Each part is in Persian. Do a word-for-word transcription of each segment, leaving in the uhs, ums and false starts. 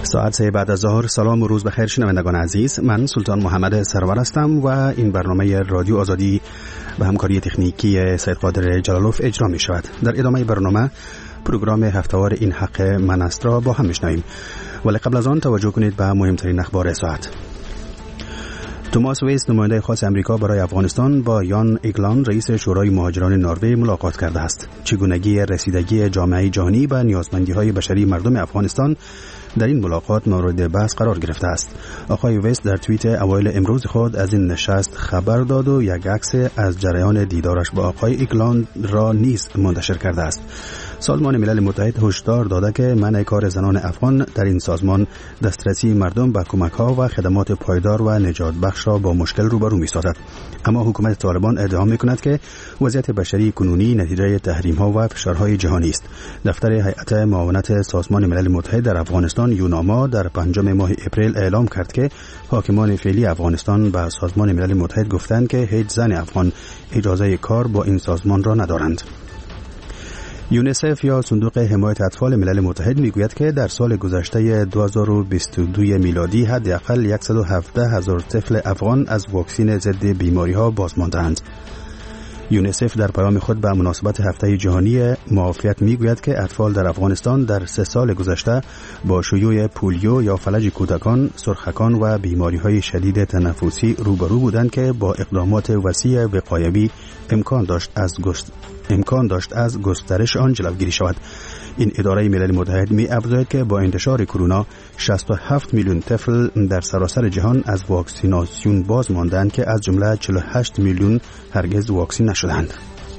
ساعت سه بعد از ظهر. سلام و روز بخیر شنوندگان عزیز، من سلطان محمد سرور هستم و این برنامه رادیو آزادی به همکاری تکنیکی سید قادر جلالوف اجرا می شود. در ادامه برنامه پروگرام هفته‌وار این حق من است را با هم میشنویم، ولی قبل از آن توجه کنید به مهمترین اخبار ساعت. توماس ویس، نماینده خاص امریکا برای افغانستان، با یان ایگلان، رئیس شورای مهاجران نروژ ملاقات کرده است. چگونگی رسیدگی جامعه جهانی به نیازمندی‌های بشری مردم افغانستان در این ملاقات مورد بحث قرار گرفته است. آقای ویس در توییت اوایل امروز خود از این نشست خبر داد و یک عکس از جریان دیدارش با آقای ایگلان را نیز منتشر کرده است. سازمان ملل متحد هشدار داده که منع کار زنان افغان در این سازمان دسترسی مردم به کمک‌ها و خدمات پایدار و نجات بخش را با مشکل روبرو می‌سازد. اما حکومت طالبان ادعا می‌کند که وضعیت بشری کنونی نتیجه تحریم‌ها و فشارهای جهانی است. دفتر هیئت معاونت سازمان ملل متحد در افغانستان یوناما در پنجم ماه اپریل اعلام کرد که حاکمان فعلی افغانستان به سازمان ملل متحد گفتند که هیچ زن افغان اجازه کار با این سازمان را ندارند. یونیسف یا صندوق حمایت اطفال ملل متحد میگوید که در سال گذشته دو هزار و بیست و دو میلادی حداقل صد و هفده هزار طفل افغان از واکسن ضد بیماری‌ها باز ماندند. یونیسف در پیام خود به مناسبت هفته جهانی معافیت میگوید که اطفال در افغانستان در سه سال گذشته با شیوع پولیو یا فلج کودکان، سرخکان و بیماری‌های شدید تنفسی روبرو بودند که با اقدامات وسیع وقایوی امکان داشت از گست... امکان داشت از گسترش آن جلوگیری شود. این اداره ملل متحد می افزاید که با انتشار کرونا شصت و هفت میلیون طفل در سراسر جهان از واکسیناسیون باز ماندند که از جمله چهل و هشت میلیون هرگز واکسین نشدند.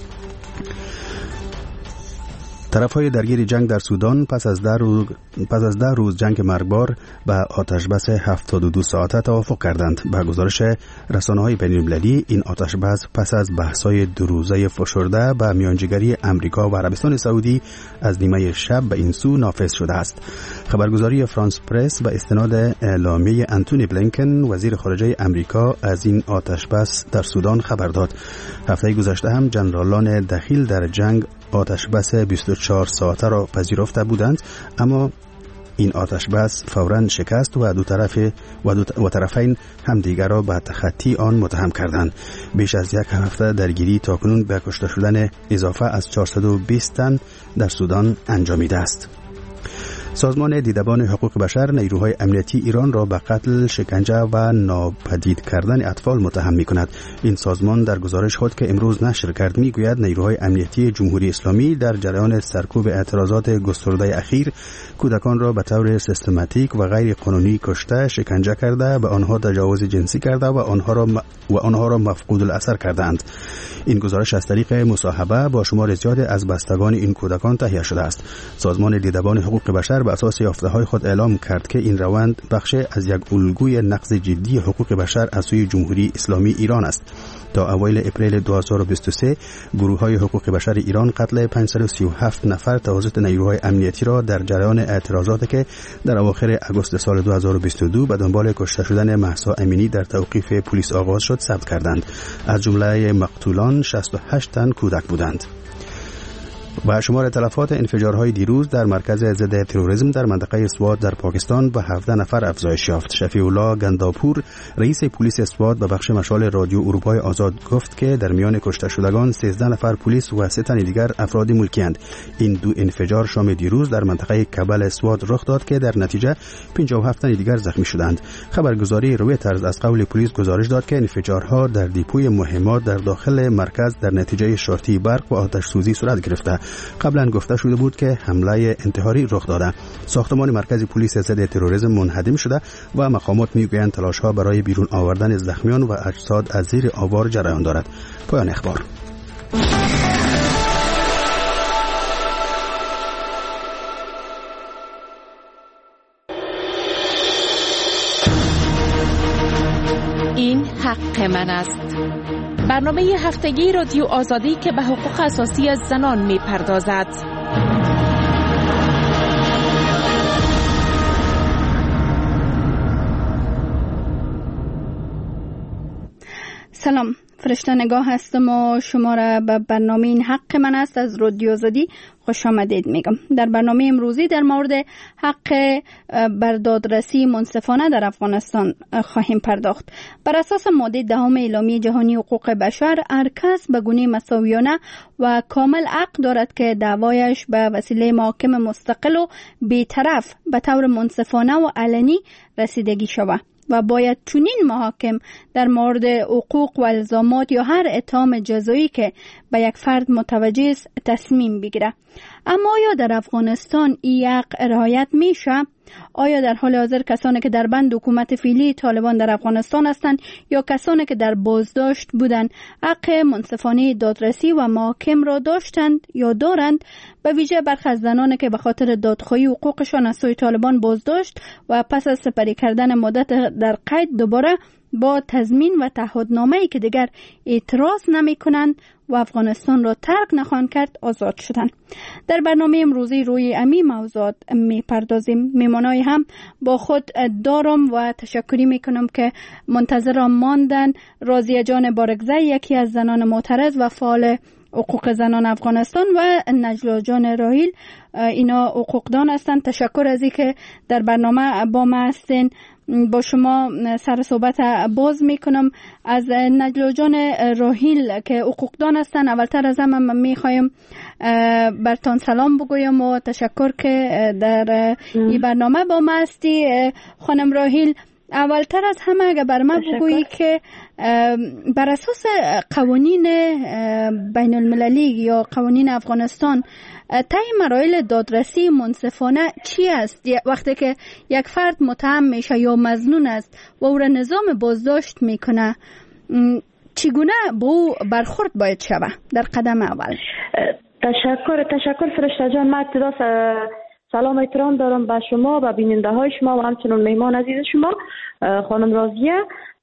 طرف‌های درگیر جنگ در سودان پس از ده روز پس از ده روز جنگ مرگبار به آتش بس هفتاد و دو ساعته توافق کردند. به گزارش رسانه‌های بین‌المللی این آتش بس پس از بحث‌های دو روزه فشرده به میانجیگری امریکا و عربستان سعودی از نیمه شب به این سو نافذ شده است. خبرگزاری فرانس پرس به استناد اعلامیه انتونی بلینکن وزیر خارجه امریکا از این آتش بس در سودان خبر داد. هفته گذشته هم جنرالان دخیل در جنگ آتش بس بیست و چهار ساعته را پذیرفته بودند، اما این آتش بس فوراً شکست و دو طرف و دو طرفین همدیگر را به تخطی آن متهم کردند. بیش از یک هفته درگیری تاکنون به کشته شدن اضافه از چهارصد و بیست تن در سودان انجامیده است. سازمان دیدبان حقوق بشر نیروهای امنیتی ایران را به قتل، شکنجه و ناپدید کردن اطفال متهم می‌کند. این سازمان در گزارش خود که امروز نشر کرد میگوید نیروهای امنیتی جمهوری اسلامی در جریان سرکوب اعتراضات گسترده اخیر کودکان را به طور سیستماتیک و غیر قانونی کشته، شکنجه کرده، به آنها تجاوز جنسی کرده و آنها را م... و آنها را مفقود الاثر کردند. این گزارش از طریق مصاحبه با شمار زیادی از بستگان این کودکان تهیه شده است. سازمان دیدبان حقوق بشر به اساس یافته‌های خود اعلام کرد که این روند بخش از یک الگوی نقض جدی حقوق بشر از سوی جمهوری اسلامی ایران است. تا اوایل اپریل دو هزار و بیست و سه گروه‌های حقوق بشر ایران قتل پانصد و سی و هفت نفر توسط نیروهای امنیتی را در جریان اعتراضاتی که در اواخر آگوست سال دو هزار و بیست و دو به دنبال کشته شدن مهسا امینی در توقیف پلیس آغاز شد ثبت کردند. از جمله مقتولان شصت و هشت تن کودک بودند. و شمار تلفات انفجارهای دیروز در مرکز ضد تروریسم در منطقه سوات در پاکستان به هفده نفر افزایش یافت. شفیع الله گنداپور، رئیس پلیس سوات، به بخش مشال رادیو اروپای آزاد گفت که در میان کشته شدگان سیزده نفر پلیس و سه تن دیگر افراد ملکی‌اند. این دو انفجار شام دیروز در منطقه کبل سوات رخ داد که در نتیجه پنجاه و هفت تن دیگر زخمی شدند. خبرگزاری رویترز از قول پلیس گزارش داد که انفجارها در دیپوی مهمات در داخل مرکز در نتیجه شارتی برق و آتش سوزی صورت گرفته. قبلا گفته شده بود که حمله انتحاری رخ داده. ساختمان مرکز پلیس ضد تروریسم منهدم شده و مقامات میگویند تلاش‌ها برای بیرون آوردن زخمیان و اجساد از زیر آوار جریان دارد. پایان اخبار. این حق من است. برنامه هفتگی رادیو آزادی که به حقوق اساسی از زنان می پردازد. سلام، فرشته نگاه هستم و شما را به برنامه این حق من است از رادیو آزادی خوش آمدید میگم. در برنامه امروزی در مورد حق بر دادرسی منصفانه در افغانستان خواهیم پرداخت. بر اساس ماده دهم اعلامیه جهانی حقوق بشر، هر کس به گونه مساویانه و کامل حق دارد که دعوایش به وسیله محاکم مستقل و بی‌طرف به طور منصفانه و علنی رسیدگی شود و باید چنین محاکم در مورد حقوق و الزامات یا هر اتهام جزایی که به یک فرد متوجه است تصمیم بگیره. اما آیا در افغانستان این حق رعایت میشه؟ آیا در حال حاضر کسانی که در بند حکومت فعلی طالبان در افغانستان هستند یا کسانی که در بازداشت بودند حق منصفانه دادرسی و محاکم را داشتند یا دارند؟ به ویژه برخی از زنانی که به خاطر دادخواهی حقوقشان از سوی طالبان بازداشت و پس از سپری کردن مدت در قید دوباره با تضمین و تعهدنامه‌ای که دیگر اعتراض نمی کنند و افغانستان را ترک نخواهند کرد آزاد شدند. در برنامه امروزی روی امی موضوعات می پردازیم. میمانای هم با خود دارم و تشکری می کنم که منتظر ماندن. راضیه جان بارگزی، یکی از زنان معترض و فعال حقوق زنان افغانستان، و نجلا جان راهیل، اینا حقوقدان هستند. تشکر از اینکه در برنامه با ما هستین. با شما سر صحبت باز میکنم. از نجلا جان راهیل که حقوقدان هستن، اولتر از همه میخوایم برتان سلام بگویم و تشکر که در این برنامه با ما هستی. خانم راهیل، اولتر از همه اگر بر من بگویی که بر اساس قوانین بین المللی یا قوانین افغانستان طی مراحل دادرسی منصفانه چی است؟ وقتی که یک فرد متهم میشه یا مظنون است و او را نظام بازداشت میکنه، چگونه با او برخورد باید شود در قدم اول؟ تشکر تشکر فرشته جان. من ابتدا سلام احترام دارم به شما و بیننده های شما و همچنین مهمان عزیز شما خانم راضیه،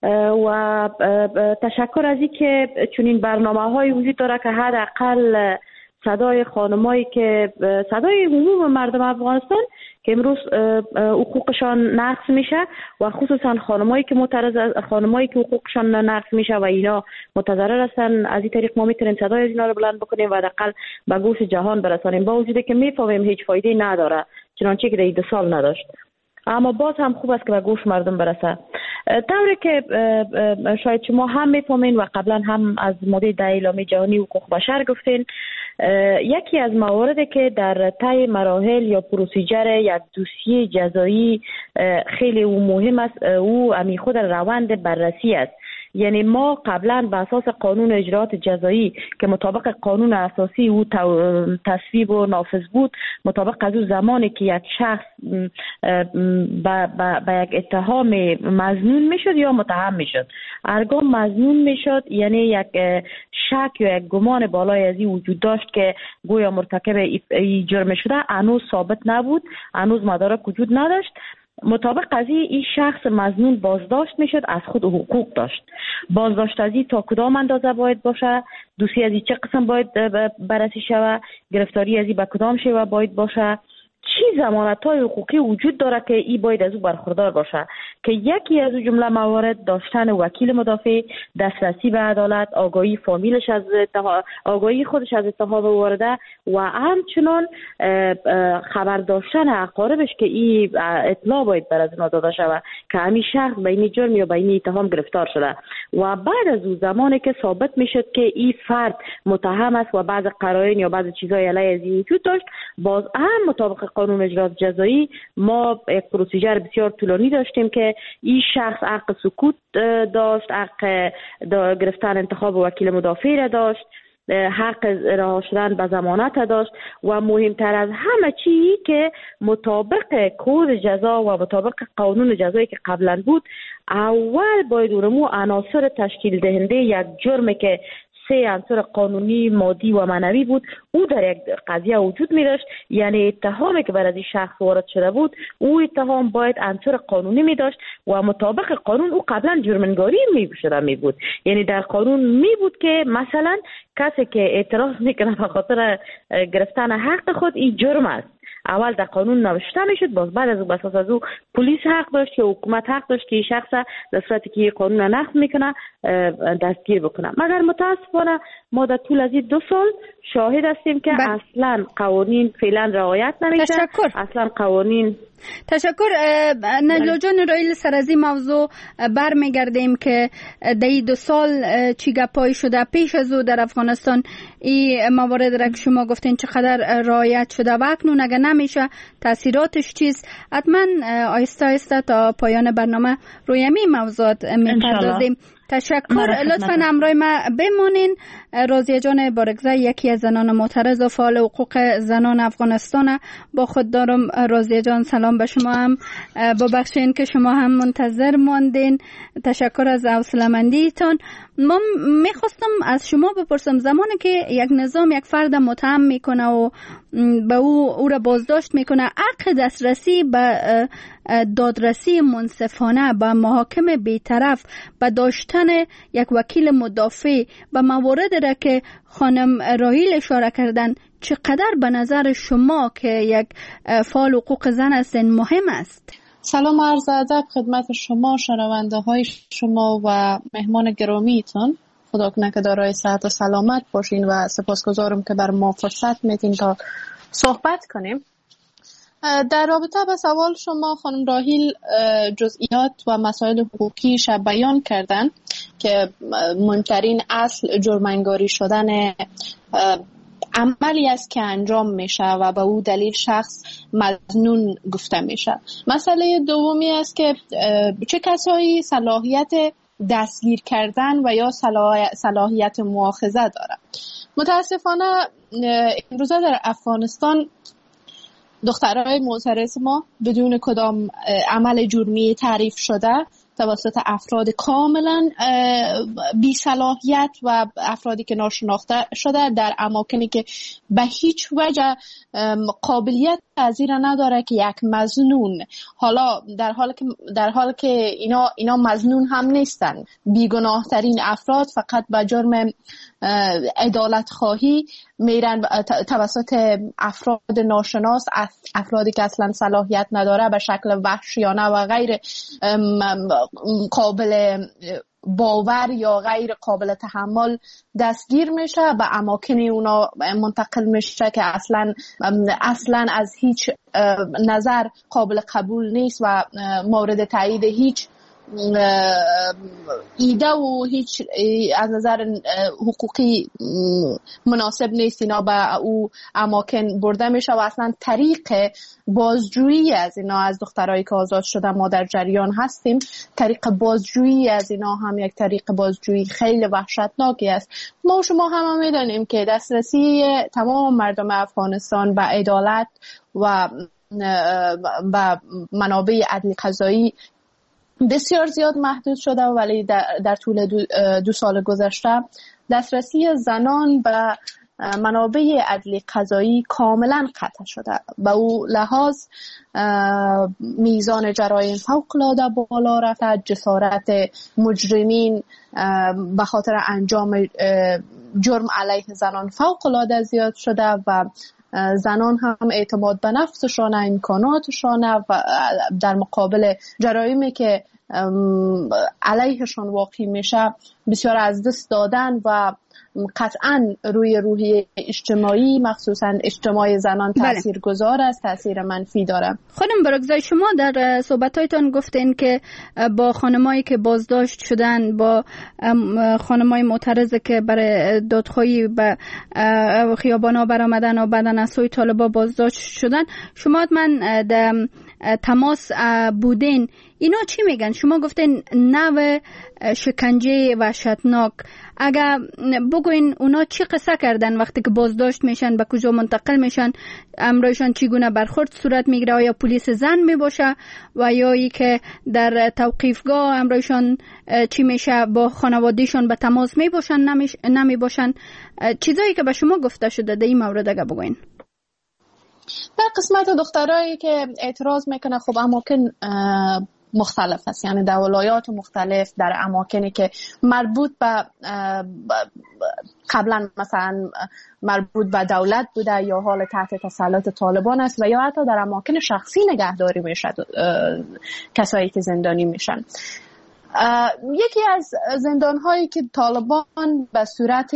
و تشکر از این که چنین برنامه های وجود داره که حداقل صدای خانمایی که صدای عموم مردم افغانستان که امروز حقوقشان نقض میشه و خصوصا خانمایی که معترض خانمایی که حقوقشان نقض میشه و اینا متضرر هستن، از این طریق ما میتونیم صدای از اینا رو بلند بکنیم و حداقل به گوش جهان برسانیم، با وجودی که میفهمیم هیچ فایده نداره چنانچه که در این دو سال نداشت، اما باز هم خوب است که به گوش مردم برسه. طوری که شاید شما هم میفهمین و قبلا هم از ماده ده اعلامیه جهانی حقوق بشر گفتین، یکی از مواردی که در طی مراحل یا پروسیجر یک دوسیه جزایی خیلی مهم است، او امی خود روند بررسی است. یعنی ما قبلا به اساس قانون اجراات جزایی که مطابق قانون اساسی او تصویب و نافذ بود، مطابق از اون زمانی که یک شخص به یک اتهام مظنون میشد یا متهم میشد، هرگاه مظنون میشد یعنی یک شک یا یک گمان بالای از این وجود داشت که گویا مرتکب ای جرم شده، هنوز ثابت نبود، هنوز مدارک وجود نداشت، مطابق قضیه این شخص مظنون بازداشت میشد، از خود حقوق داشت. بازداشت از این تا کدام اندازه باید باشه، دوسیه از این چه قسم باید بررسی شود، گرفتاری از این به کدام شیوه باید باشه، چی ضمانت‌های حقوقی وجود داره که ای باید از او برخوردار باشه، که یکی از جمله موارد داشتن وکیل مدافع، دسترسی به عدالت، آگاهی فامیلش از آگاهی خودش از اتهام وارده و همچنان خبر داشتن اقاربش که این اطلاع باید بر از اونا داده شود که همین شخص به این جرم یا به این اتهام گرفتار شده. و بعد از اون زمانی که ثابت میشد که این فرد متهم است و بعض قرائن یا بعض چیزای علیه از این وجود داشت، باز هم مطابق قانون اجراات جزایی ما یک پروسیجر بسیار طولانی داشتیم که این شخص حق سکوت داشت، حق گرفتن انتخاب وکیل مدافع را داشت، حق رها شدن به ضمانت داشت و مهمتر از همه چی که مطابق کد جزا و مطابق قانون جزایی که قبلا بود، اول باید اونمو عناصر تشکیل دهنده یک جرم که سه عنصر قانونی، مادی و معنوی بود، او در یک قضیه وجود می داشت. یعنی اتهامی که بر از این شخص وارد شده بود، او اتهام باید عنصر قانونی می داشت و مطابق قانون او قبلا جرمنگاری می شده می بود. یعنی در قانون می بود که مثلا کسی که اعتراض میکنه به خاطر گرفتن حق خود، این جرم است. اول در قانون نوشته میشد، باز بعد از بس از او پلیس حق داشت که حکومت حق داشت که این شخص در صورتی که قانون نقض میکنه دستگیر بکنه. مگر متاسفانه ما در طول از دو سال شاهد هستیم که ب... اصلا قوانین فعلا رعایت نمیشه. تشکر. اصلا قوانین تشکر. نجلا جان رایل، سر از این موضوع برمیگردیم که در دو سال چی گپایی شده پیش از او در افغانستان این موارد را که شما گفتین چقدر رعایت شده و اکنون اگر نمیشه تاثیراتش چیست؟ حتما آیسته آیسته تا پایان برنامه روی همین موضوعات میپردازیم. تشکر. لطفاً همراه ما بمانین. راضیه جان بارگزای یکی از زنان معترض و فعال حقوق زنان افغانستان با خود دارم. راضیه جان سلام به شما هم، ببخشین که شما هم منتظر ماندین. تشکر از حوصله‌مندیتان. ما میخواستم از شما بپرسم زمانی که یک نظام یک فرد متهم میکنه و به او او را بازداشت میکنه، حق دسترسی به دادرسی منصفانه به محاکم بیطرف، به داشتن یک وکیل مدافع، به موارد را که خانم راهیل اشاره کردن، چقدر به نظر شما که یک فعال حقوق زن هستین مهم است؟ سلام عرض ادب خدمت شما، شنونده های شما و مهمان گرامیتون. خدا کنه که دارای صحت و سلامت باشین و سپاسگزارم که بر ما فرصت میدین تا صحبت کنیم. در رابطه با سوال شما خانم راهیل جزئیات و مسائل حقوقیش بیان کردن که مهمترین اصل جرم‌انگاری شدن عملی است که انجام میشه و به او دلیل شخص مظنون گفته میشه. مسئله دومی است که چه کسایی صلاحیت دستگیر کردن و یا صلاحیت مؤاخذه داره. متاسفانه امروزه در افغانستان دخترای معترض ما بدون کدام عمل جرمی تعریف شده توسط افراد کاملا بی صلاحیت و افرادی که ناشناخته شده در اماکنی که به هیچ وجه قابلیت پذیر نداره که یک مظنون، حالا در حال که در حال که اینا اینا مظنون هم نیستن، بیگناه ترین افراد فقط به جرم عدالت خواهی میرن توسط افراد ناشناس، افرادی که اصلا صلاحیت نداره به شکل وحشیانه و غیر قابل باور یا غیر قابل تحمل دستگیر میشه، به اماکن اونا منتقل میشه که اصلا اصلا از هیچ نظر قابل قبول نیست و مورد تایید هیچ ایده و هیچ از نظر حقوقی مناسب نیست. اینا به او اماکن برده میشه و اصلا طریق بازجویی از اینا، از دخترایی که آزاد شده ما در جریان هستیم، طریق بازجویی از اینا هم یک طریق بازجویی خیلی وحشتناکی است. ما شما هم میدونیم که دسترسی تمام مردم افغانستان به عدالت و به منابع عدلی قضایی بسیار زیاد محدود شده، ولی در, در طول دو, دو سال گذشته دسترسی زنان به منابع عدلی قضایی کاملا قطع شده. به او لحاظ میزان جرایم فوق‌العاده بالا رفته، جسارت مجرمین به خاطر انجام جرم علیه زنان فوق‌العاده زیاد شده و زنان هم اعتماد به نفسشان، امکاناتشان و در مقابل جرایمی که علیهشان واقع میشه بسیار از دست دادن و قطعا روی روحیه اجتماعی مخصوصا اجتماع زنان تأثیر گذار است، تأثیر منفی داره. خانم بارگزای، شما در صحبتایتان گفتین که با خانمایی که بازداشت شدن، با خانمای معترض که برای دادخواهی به خیابانا برآمدن و بعدن از سوی طالبا بازداشت شدن، شما حتما در تماس بودین. اینا چی میگن؟ شما گفتین نوع شکنجه وحشتناک. اگر بگوین اونا چی قصه کردن وقتی که بازداشت میشن، به کجا منتقل میشن، امرایشان چگونه برخورد صورت میگیره، آیا پلیس زن میباشه و یا ای که در توقیفگاه امرایشان چی میشه، با خانوادهشان به تماس میباشن نمیباشن؟ چیزایی که به شما گفته شده در این مورد اگر بگوین. در قسمت دخترایی که اعتراض میکنه، خب اماکن مختلف است، یعنی در ولایات مختلف، در اماکنی که مربوط به قبلا مثلا مربوط به دولت بوده یا حال تحت تسلط طالبان است و یا حتی در اماکن شخصی نگهداری میشد کسایی که زندانی میشن. یکی از زندان‌هایی که طالبان به صورت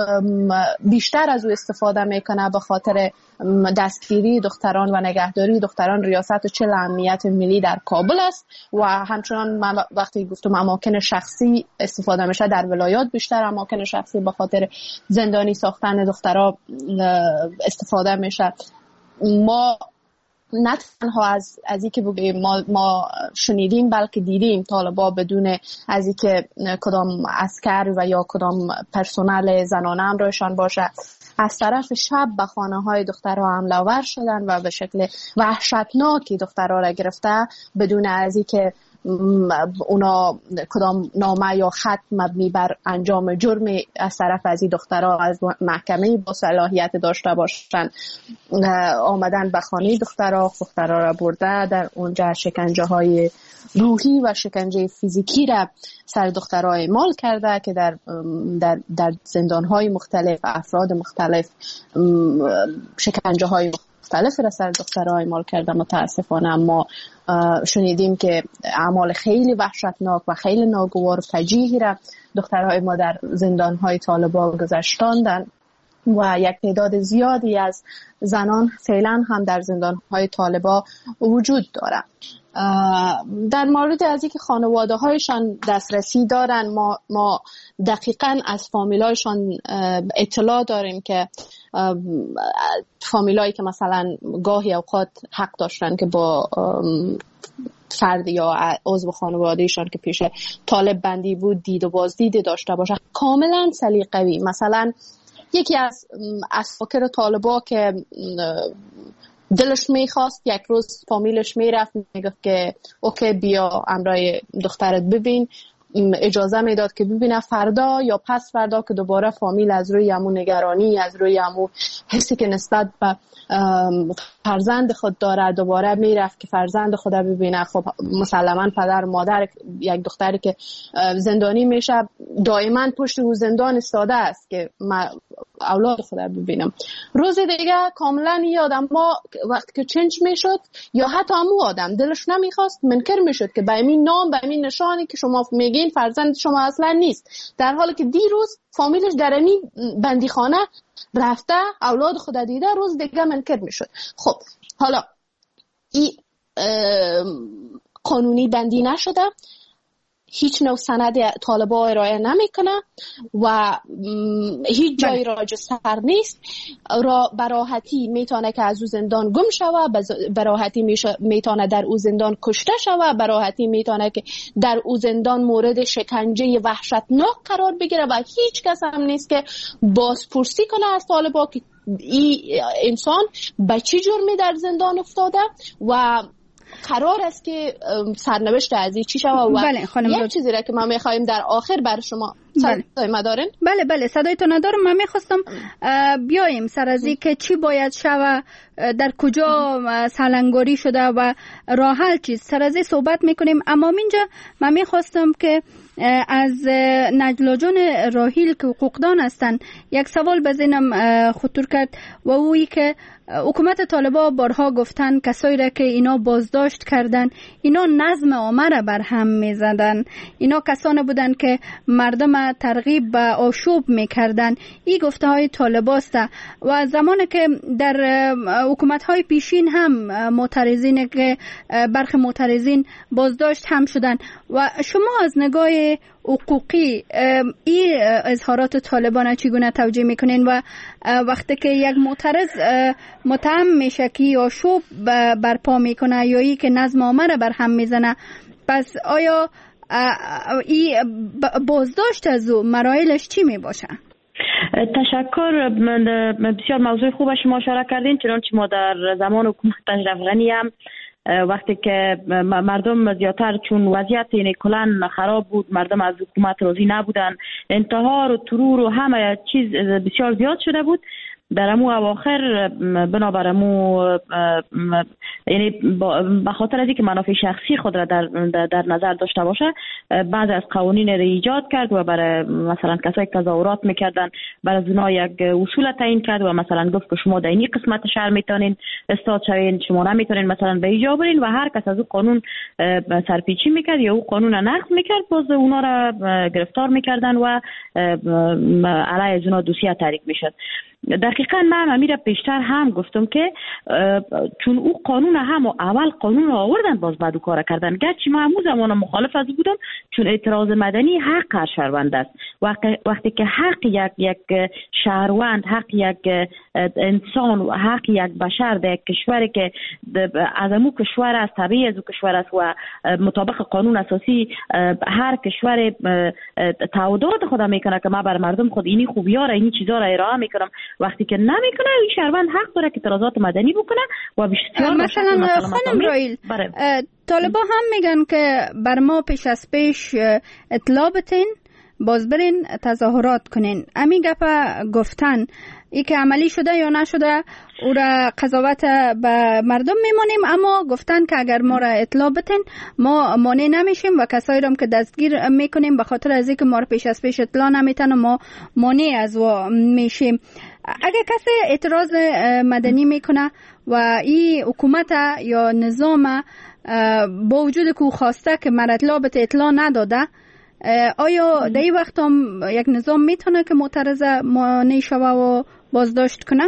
بیشتر از او استفاده میکنه به خاطر دستگیری دختران و نگهداری دختران ریاست چل امنیت ملی در کابل است و همچنان من وقتی گفتم اماکن شخصی استفاده میشه در ولایات بیشتر اماکن شخصی به خاطر زندانی ساختن دخترها استفاده میشه. ما نه تنها از از اینکه بگیم ما ما شنیدیم بلکه دیدیم طالبا بدون از اینکه کدام عسکر و یا کدام پرسنل زنانه همراهشان باشه از طرف شب به خانه های دخترها حمله آور شدن و به شکل وحشتناکی دخترها را گرفته بدون از اینکه اونا کدام نامه یا خط مبنی بر انجام جرمی از طرف از این دخترها از محکمه با صلاحیت داشته باشن آمدن به خانه دخترها دخترها را برده در اونجا شکنجه های روحی و شکنجه فیزیکی را سر دخترها اعمال کرده که در در در زندان های مختلف افراد مختلف شکنجه های مختلف را سر دخترها اعمال کرده. متاسفانه اما شنیدیم که اعمال خیلی وحشتناک و خیلی ناگوار و فجیعی را دخترهای ما در زندانهای طالبان گذشتاندن و یک تعداد زیادی از زنان فعلا هم در زندانهای طالبان وجود دارند. در مورد از اینکه خانواده هایشان دسترسی دارن ما ما دقیقاً از فامیلایشان اطلاع داریم که فامیلایی که مثلا گاهی اوقات حق داشتن که با فرد یا عضو خانوادهشان که پیش طالب بندی بود دید و بازدید داشته باشه کاملا سلیقه‌ای. مثلا یکی از اساکر طالبا که دلش میخواست یک روز فامیلش میرفت میگفت که اوکی بیا همراه دخترت ببین، اجازه میداد که ببینه فردا یا پس فردا که دوباره فامیل از روی همون نگرانی از روی همون حسی که نسبت به فرزند خود داره دوباره میرفت که فرزند خود ببینه. خب مسلما پدر مادر یک دختری که زندانی میشه دائما پشت او زندان استاده است که من اولاد خود ببینم. روز دیگه کاملا یادم ما وقتی که چنج میشد یا حتی همون آدم دلش نمیخواست منکر میشد که به این نام به این نشانی که شما میگین فرزند شما اصلا نیست، در حالی که دیروز فامیلش در این بندیخانه رفته اولاد خود دیده روز دیگه منکر میشد. خب حالا این قانونی بندی نشده، هیچ نوع سند طالبا ارائه نمیکنه و هیچ جای راجع سر نیست. را براحتی میتونه که از او زندان گم شوه، براحتی میتونه در او زندان کشته شوه، براحتی میتونه که در او زندان مورد شکنجه وحشتناک قرار بگیره و هیچ کس هم نیست که بازپرسی کنه از طالبا که این انسان به چه جرمی در زندان افتاده و قرار است که سرنوشت از این چی شود. و بله خانم یک چیزی را که ما میخوایم در آخر بر شما بله. صدای ما دارین؟ بله بله صدایتون ندارم. من میخواستم بیایم سر از این که چی باید شود، در کجا سالنگاری شده و راه حل چیست، سر از این صحبت میکنیم. اما اینجا من میخواستم که از نجلا جان راحیل که حقوقدان هستن یک سوال به ذهنم خطور کرد و اویی که حکومت طالبان بارها گفتن کسایی را که اینا بازداشت کردن اینا نظم عامه را بر هم میزدن، اینا کسانی بودن که مردم ترغیب به آشوب میکردن. این گفته های طالبان است و زمانی که در حکومت های پیشین هم معترضین که برخی معترضین بازداشت هم شدن و شما از نگاه حقوقی این اظهارات طالبان چگونه توجیه میکنین و وقتی که یک معترض متهم میشه که یا شوب برپا میکنه یا ای که نظم عامه را بر هم میزنه، پس آیا این بازداشت از او مراحلش چی میباشه؟ تشکر. بسیار موضوع خوب شما اشاره کردین، چنانچه ما در زمان حکومت اشرف غنی هم وقتی که مردم زیادتر چون وضعیت اینه کلان خراب بود، مردم از حکومت راضی نبودن، انتحار و ترور و همه چیز بسیار زیاد شده بود، در امو اواخر بنابر امو یعنی به خاطر از اینکه منافع شخصی خود را در, در نظر داشته باشه بعضی از قوانین را ایجاد کرد و برای مثلا کسایی که تظاهرات میکردن برای اونا یک اصول تعیین کرد و مثلا گفت که شما در این قسمت شهر میتونین استاد شوین، شما نمیتونین مثلا به ایجا برین و هر کس از اون قانون سرپیچی میکرد یا اون قانون را نقض میکرد باز اونا را گرفتار میکردن و علیه از اونا دوسیه تحریک میشد. دقیقاً من امیر پیشتر هم گفتم که چون او قانون هم و اول قانون آوردن باز بعد او کار کردن، گرچه من همون زمان مخالف از بودم چون اعتراض مدنی حق هر شهروند است. وقتی که حق یک یک شهروند، حق یک انسان و حق یک بشر در یک کشوری که از امو کشور است، طبیعی از او کشور است و مطابق قانون اساسی هر کشور تعهدات خود میکنه که ما بر مردم خود اینی خوبی‌ها را اینی چیزا را ارائه میکنم، وقتی که نمیکنه این شهروند حق داره که اعتراضات مدنی بکنه و بسیار مثلا خانم رایل طالبا هم میگن که بر ما پیش از پیش اطلاع بتین باز برین تظاهرات کنین. امی گپا گفتن ای که عملی شده یا نشده او را قضاوت به مردم میمونیم، اما گفتن که اگر ما را اطلاع بتین ما مانع نمیشیم و کسایی را که دستگیر میکنیم به خاطر از اینکه ما را پیش از پیش اطلاع نمیتن و ما مانع از و میشیم. اگر کسی اعتراض مدنی میکنه و این حکومت یا نظام با وجود که او خواسته که من اطلاع بته اطلاع نداده، آیا در این وقت هم یک نظام میتونه که معترض مانع شوه و بازداشت کنه؟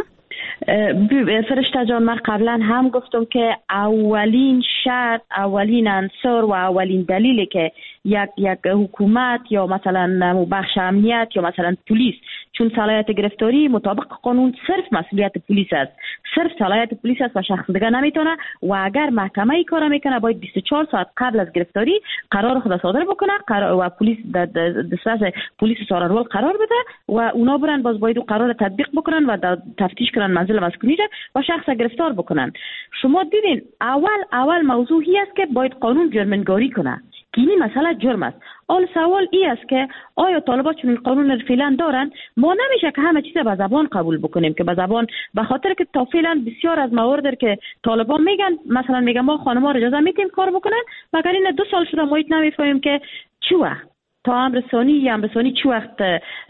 فرشته جان من قبلا هم گفتم که اولین شرط، اولین عنصر و اولین دلیلی که یک یک حکومت یا مثلا بخش امنیت یا مثلا پلیس، چون صلاحیت گرفتاری مطابق قانون صرف مسئولیت پلیس است، صرف صلاحیت پلیس است و شخص دیگه نمیتونه و اگر محکمه ای کار میکنه باید بیست و چهار ساعت قبل از گرفتاری قرار خود صادر بکنه و پلیس دسترس پلیس ساررول قرار بده و اونا برن باز باید قرار تطبیق بکنن و تفتیش کنن منزل مسکونی و شخص گرفتار بکنن. شما دیدین اول اول موضوعی است که باید قانون جرمنگاری کنه که این مسئله جرم است. اول سوال ای است که آیا طالبان چون قانون فعلا دارن ما نمیشه که همه چیز به زبان قبول بکنیم که به زبان، به خاطر که تا فعلا بسیار از موارد که طالبان میگن مثلا میگن ما خانم‌ها رو اجازه میدیم کار بکنن، مگر این دو سال شده ما هیچ نمیفهمیم که چی وقت تا امر ثانی یا امر ثانی چی وقت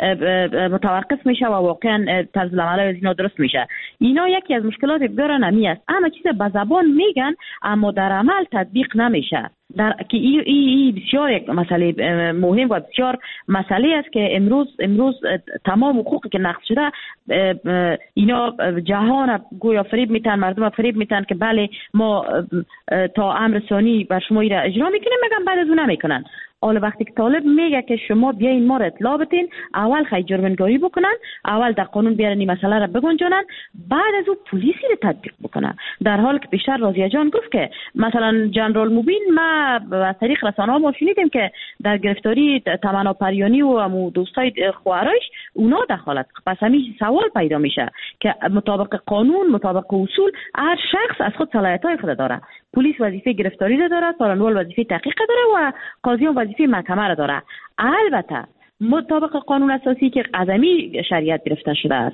متوقف میشه و واقعا طرز العمل از اینا درست میشه. اینا یکی از مشکلات بسیار نمی است، همه چیز به زبان میگن اما در عمل تطبیق نمیشه. در که این ای, ای بسیار یک مسئله مهم و بسیار مسئله است که امروز امروز تمام حقوقی که نقض شده اینا جهان گویا فریب میتن، مردم فریب میتن که بله ما تا امر ثانی بر شما را اجرا میکنیم، میگن بعد از اون نمیکنن. حالا وقتی که طالب میگه که شما بیاین ما را اطلاع بدین، اول خیلی جرمنگاری بکنن، اول در قانون بیارن این مسئله را بگنجانن، بعد از اون پلیسی را تطبیق بکنن. در حالی که بیشتر راضیه جان گفت که مثلا جنرال مبین ما از طریق رسانه‌ها ما شنیدیم که در گرفتاری تمنا پریانی و همو دوستای خواهرش اونا دخالت، پس همین سوال پیدا میشه که مطابق قانون مطابق اصول هر شخص از خود صلاحیت‌های خود داره. پلیس وظیفه گرفتاری را داره، سارنوال وظیفه تحقیق داره و قاضیان وظیفه محکمه را داره. البته مطابق قانون اساسی که قدمی شریعت گرفته شده است،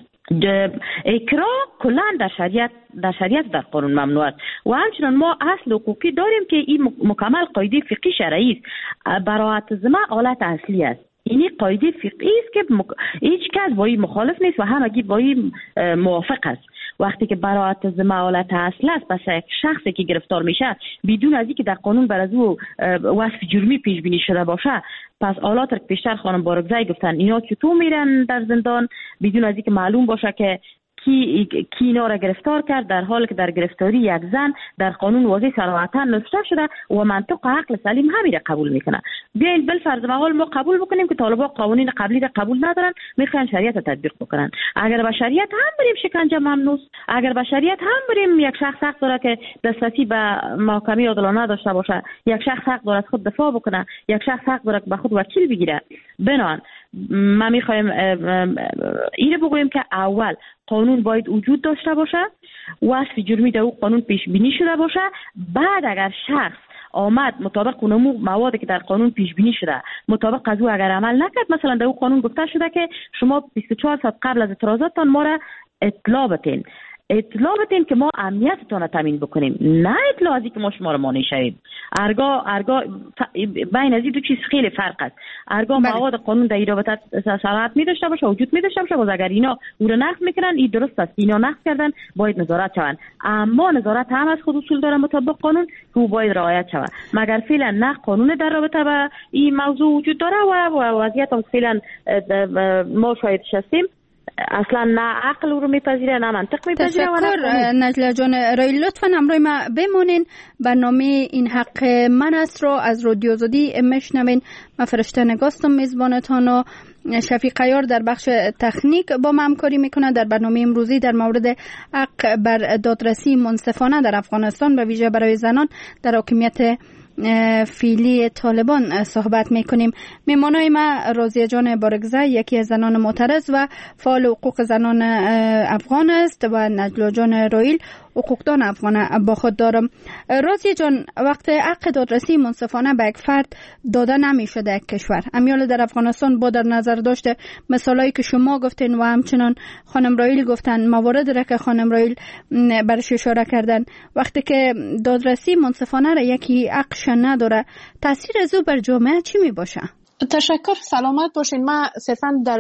اکراه کلا در شریعت در شریعت در قانون ممنوع است و همچنان ما اصل حقوقی داریم که این مکمل قاعده فقهی شرعی است. براءت ذمه حالت اصلی است. این قاعده فقهی است که مک... هیچ کس با این مخالف نیست و همگی با این موافق است. وقتی که براءت ذمه حالت اصل است، پس یک شخصی که گرفتار میشه بدون از اینکه در قانون بر از او وصف جرمی پیش بینی شده باشه، پس حالات که پیشتر خانم بارگزایی گفتن اینا چطور میرن در زندان بدون از اینکه معلوم باشه که کی کی اینا را گرفتار کرد، در حالی که در گرفتاری یک زن در قانون واضح صراحتا نوشته شده و منطق و عقل سلیم همین را قبول میکنه. بیاین بالفرض محال ما قبول بکنیم که طالبان قوانین قبلی را قبول ندارن، میخوان شریعت را تطبیق بکنن. اگر به شریعت هم بریم شکنجه ممنوع، اگر به شریعت هم بریم یک شخص حق داره که دسترسی به محکمه عادلانه داشته باشه، یک شخص حق داره از خود دفاع بکنه، یک شخص حق داره که به خود وکیل بگیره. بنان ما میخوایم اینو بگوییم که اول قانون باید وجود داشته باشه، وصف جرمی در اون قانون پیش بینی شده باشه، بعد اگر شخص آمد مطابق اون موادی که در قانون پیش بینی شده مطابق از او اگر عمل نکرد، مثلا در اون قانون گفته شده که شما بیست و چهار ساعت قبل از اعتراضاتتان ما را اطلاع بتین اطلاع بدین که ما امنیتتون رو تامین بکنیم، نه اطلاع ازی که ما شما رو مانع شویم. ارگاه ارگاه بین از این دو چیز خیلی فرق است. ارگاه مواد قانون در این رابطه صلاحیت می داشته باشه، وجود می داشته باشه، باز اگر اینا او رو نقض میکنن، این درست است، اینا نقض کردن باید نظارت شون، اما نظارت هم از خود اصول داره مطابق قانون که او باید رعایت شود. مگر فعلا نه قانون در رابطه با این موضوع وجود داره و وضعیت هم فعلا ما شاهد هستیم، اصلا نه عقل رو میپذیره نه منطق میپذیره. تشکر نجلا جان. رای لطفا همراه ما بمونین. برنامه این حق من است رو از رادیو آزادی میشنوین. من فرشته نگاستم میزبانتان و شفیق عیار در بخش تکنیک با ما همکاری میکنه. در برنامه امروزی در مورد حق بر دادرسی منصفانه در افغانستان به ویژه برای زنان در حاکمیت فعلی طالبان صحبت میکنیم. میمانای ما راضیه جان بارگزه، یکی از زنان معترض و فعال حقوق زنان افغان است، و نجلا جان رایل، حقوقدان افغان با خود دارم. راضیه جان، وقت حق دادرسی منصفانه به یک فرد داده نمیشه در یک کشور، امیال در افغانستان با در نظر داشته مثالایی که شما گفتین و همچنان خانم رایل گفتن، موارد را که خانم رایل برش اشاره کردن، وقتی که دادرسی منصفانه را یکی حقش نداره، تاثیر از او بر جامعه چی می باشه؟ تشکر، سلامت باشین. من صرفا در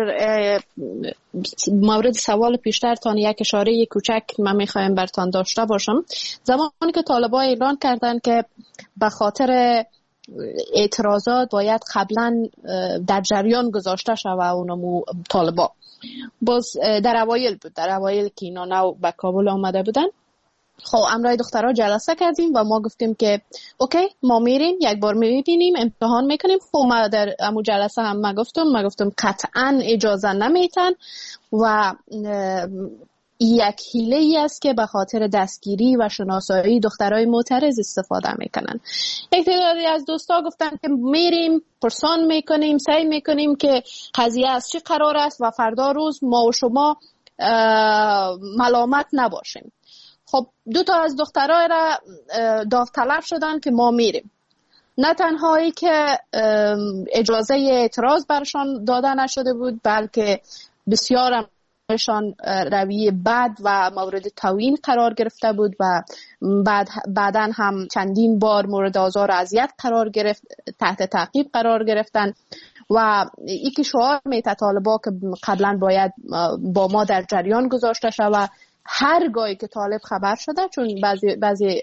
مورد سوال پیشترتان یک اشاره کوچک من میخوایم برتان داشته باشم. زمانی که طالبان اعلان کردن که به خاطر اعتراضات باید قبلا در جریان گذاشته شوه اونمو طالبان، باز در اوایل بود، در اوایل که اینا نو به کابل آمده بودن، خب امرای دخترها جلسه کردیم و ما گفتیم که اوکی ما میریم یک بار میبینیم امتحان میکنیم. خب ما در امو جلسه هم ما گفتم ما گفتم قطعا اجازه نمیتن و یک حیله ای است که به خاطر دستگیری و شناسایی دخترای معترض استفاده میکنن. یک تعدادی از دوستا گفتن که میریم پرسان میکنیم، سعی میکنیم که قضیه از چی قرار است و فردا روز ما و شما ملامت نباشیم. خب دو تا از دخترها را داوطلب شدن که ما میریم. نه تنهایی که اجازه اعتراض برشان داده نشده بود، بلکه بسیار همشان رویه بد و مورد توهین قرار گرفته بود و بعد بعدن هم چندین بار مورد آزار و اذیت قرار گرفت، تحت تعقیب قرار گرفتن و یکی شعار میته طالبا که قبلا باید با ما در جریان گذاشته شود. هر گاهی که طالب خبر شده، چون بعضی بعضی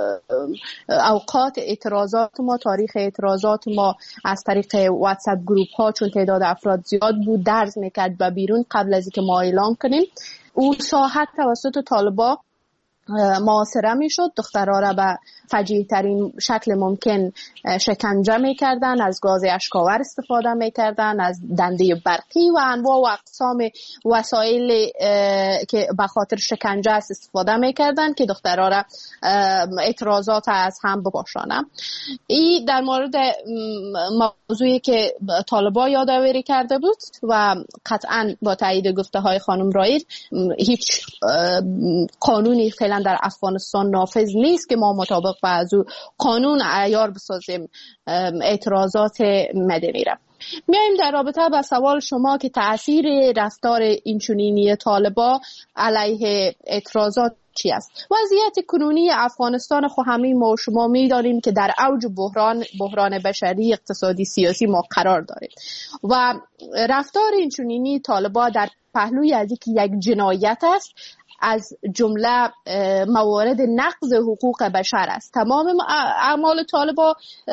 اوقات اعتراضات ما، تاریخ اعتراضات ما از طریق واتساپ گروپ ها چون تعداد افراد زیاد بود درز میکرد و بیرون قبل از اینکه ما اعلام کنیم، اون ساحت توسط طالبا محاصره میشد. دخترها را به فجیع ترین شکل ممکن شکنجه میکردن، از گاز اشکاور استفاده میکردن، از دنده برقی و انواع و اقسام وسایل که به خاطر شکنجه است استفاده میکردن که دخترها را اعتراضات از هم بپاشانن. این در مورد موضوعی که طالبان یادآوری کرده بود و قطعا با تایید گفته های خانم رایل هیچ قانونی فعلا در افغانستان نافذ نیست که ما مطابق با از قانون عیار بسازیم اعتراضات مدنی را. میایم در رابطه با سوال شما که تأثیر رفتار اینچنینی طالبا علیه اعتراضات چی است؟ وضعیت کنونی افغانستان خو همه ما و شما میدانیم که در اوج بحران بحران بشری، اقتصادی، سیاسی ما قرار داریم و رفتار اینچنینی طالبا در پهلوی از اینکه یک جنایت است از جمله موارد نقض حقوق بشر است. تمام اعمال طالبان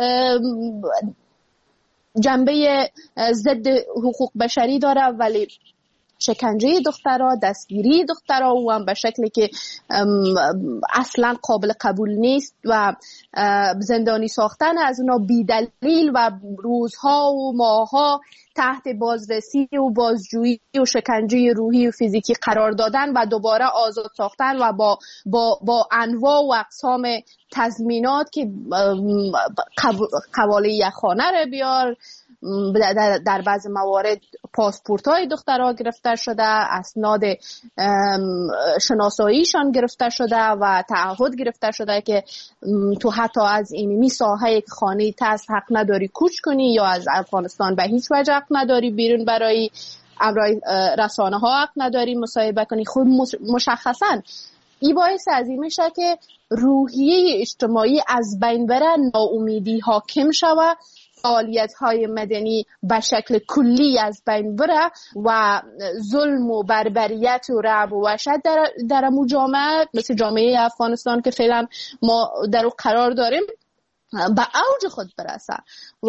جنبه ضد حقوق بشری داره، ولی شکنجه دخترها، دستگیری دخترها و هم به شکلی که اصلا قابل قبول نیست و زندانی ساختن از اونا بی دلیل و روزها و ماهها تحت بازرسی و بازجویی و شکنجه روحی و فیزیکی قرار دادن و دوباره آزاد ساختن و با با با انواع و اقسام تضمینات که قواله یک خانه رو بیار، در, در بعض موارد پاسپورت های دخترها گرفته شده، اسناد شناساییشان گرفته شده و تعهد گرفته شده که تو حتی از این می ساحه که خانه تست حق نداری کوچ کنی یا از افغانستان به هیچ وجه حق نداری بیرون برای امرای رسانه ها حق نداری مصاحبه کنی. خود مشخصا این باعث از این میشه که روحیه اجتماعی از بین بره، ناامیدی حاکم شود، فعالیت های مدنی به شکل کلی از بین بره و ظلم و بربریت و رعب و وحشت در در جامعه مثل جامعه افغانستان که فعلا ما در او قرار داریم به اوج خود برسه و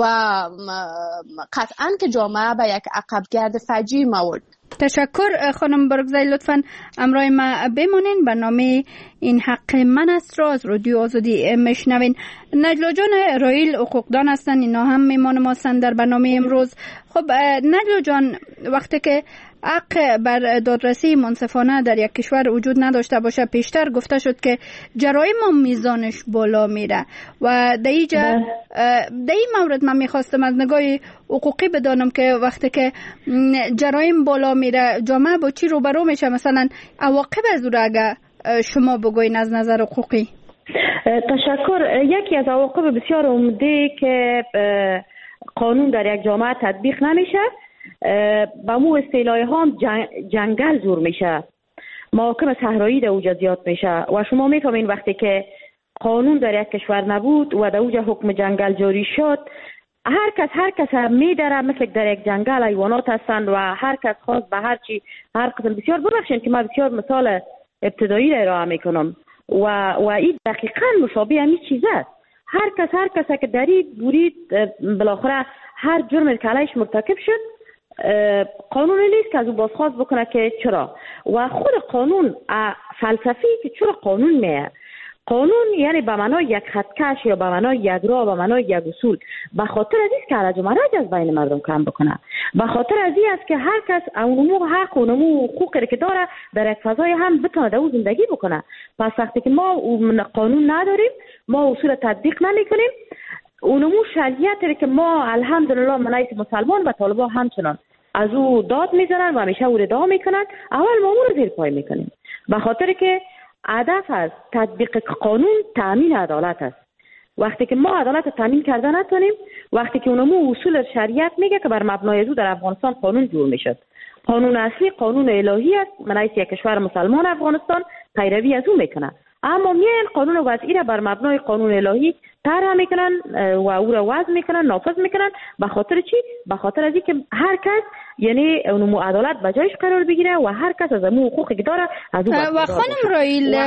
قطعا که جامعه به یک عقبگرد فجیع موارد. تشکر خانم برگزای، لطفاً امرای ما بمونین. برنامه این حق من است را از رادیو آزادی میشنوین. نجلا جان رائیل حقوقدان هستن، اینا هم میمان ما هستن در برنامه امروز. خب نجلا جان، وقتی که حق بر دادرسی منصفانه در یک کشور وجود نداشته باشه، پیشتر گفته شد که جرایم هم میزانش بالا میره و در اینجا در این مورد من میخواستم از نگاه حقوقی بدانم که وقتی که جرایم بالا میره جامعه با چی روبرو میشه؟ مثلا عواقب از اون اگه شما بگوین از نظر حقوقی. تشکر. یکی از عواقب بسیار عمده که قانون در یک جامعه تطبیق نمیشه، با مو اصطلاح هم جنگل جور میشه، محاکم صحرایی در اوجا زیاد میشه و شما میفهمین وقتی که قانون در یک کشور نبود و در اوجا حکم جنگل جاری شد، هر کس هر کس میدره، مثل در یک جنگل حیوانات هستند و هر کس خواست به هر چی هر قسم. بسیار ببخشید که من بسیار مثال ابتدایی را ارائه میکنم و و این دقیقاً مشابه همین چیز است. هر کس هر کس که درید برید بالاخره هر جرم که علیش مرتکب شد، قانون نیست که از او بازخواست بکنه که چرا. و خود قانون فلسفی که چرا قانون میه، قانون یعنی به معنای یک خطکش یا به معنای یک راه، به معنای یک اصول، به خاطر از است که عرج و مرج از بین مردم کم بکنه، به خاطر از این است که هر کس اونمو حق و اونمو حقوقی که داره در یک فضای هم بتونه در او زندگی بکنه. پس وقتی که ما قانون نداریم، ما اصول تطبیق نمیکنیم، اونمو شریعتی که ما الحمدلله منایت مسلمان و طالبان همچنان از او داد میزنن و همیشه او ادعا میکنن، اول ما اون رو زیر پای میکنیم، به خاطر که هدف از تطبیق قانون تامین عدالت است. وقتی که ما عدالت تامین کرده نتونیم، وقتی که اونمو اصول شریعت میگه که بر مبنای او در افغانستان قانون جور میشد، قانون اصلی قانون الهی است، منایت یک کشور مسلمان افغانستان پیروی از او میکنه، اما میان قانون وضعی را بر مبنای قانون الهی طرح میکنن و او را وضع میکنن، نافذ میکنن. به خاطر چی؟ به خاطر از اینکه هر کس یعنی اونمو عدالت به جایش قرار بگیره و هر کس از اون حقوقی که داره از او و خانم رائیل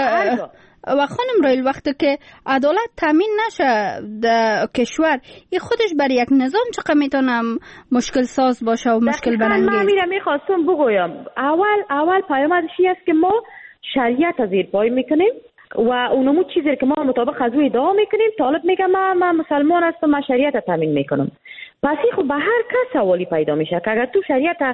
و خانم رائیل وقتی که عدالت تامین نشه در کشور، این خودش برای یک نظام چقدر میتونه مشکل ساز باشه و مشکل برانگیز. من میرم میخواستم بگویم اول اول پیامدش است که ما شریعت از زیر پای میکنیم و اونمو چیزی که ما مطابق از او ادعا میکنیم. طالب میگه من من مسلمان هستم، من شریعت تامین میکنم. پس خب به هر کس سوالی پیدا میشه که اگر تو شریعت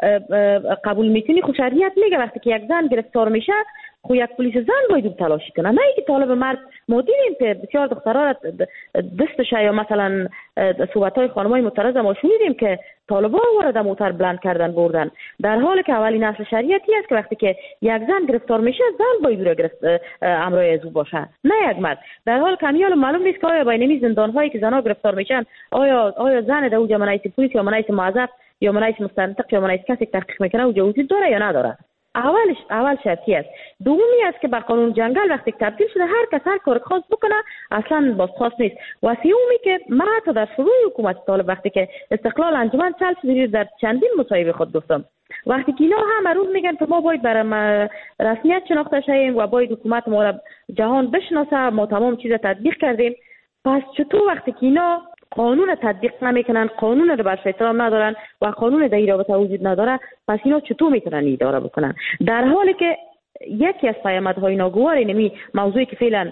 قبول میکنی، خب شریعت میگه وقتی که یک زن گرفتار میشه، خب یک پلیس زن باید تلاشی کنه، نه اینکه طالب مرد. ما دیدیم که بسیار دخترها دستش یا مثلا صحبت‌های خانمای معترض ما شنیدیم که طالبان وارد موتر بلند کردن بردن، در حالی که اولین اصل شریعتی است که وقتی که یک زن گرفتار میشه، زن باید رو گرفت امرای از او باشه، نه یک مرد. در حال که میال معلوم نیست که آیا بین زندان‌هایی که زنها گرفتار میشن، آیا آیا زن در اونجا منایت پلیس یا منایت موظف یا منایت مستنطق یا منایت کسی تحقیق میکنه اونجا وجود داره یا نداره؟ اولش اول شرطی است. دومی است که با قانون جنگل وقتی تبدیل شده، هر کس هر کار خاص بکنه، اصلا بازخواست نیست. و سومی که ما تا در شروع حکومت طالب وقتی که استقلال انجمن چل شد، در چندین مصاحبه خود گفتم، وقتی که اینا هم روز میگن که ما باید برای رسمیت شناخته شویم و باید حکومت ما را جهان بشناسه، ما تمام چیز تطبیق کردیم. پس چطور وقتی که اینا قانون تطبیق نمیکنن، قانون رو برش احترام ندارن و قانون در این رابطه وجود نداره، پس اینا چطور میتونن اداره بکنن؟ در حالی که یکی از پیامدهای ناگوار اینمی موضوعی که فعلا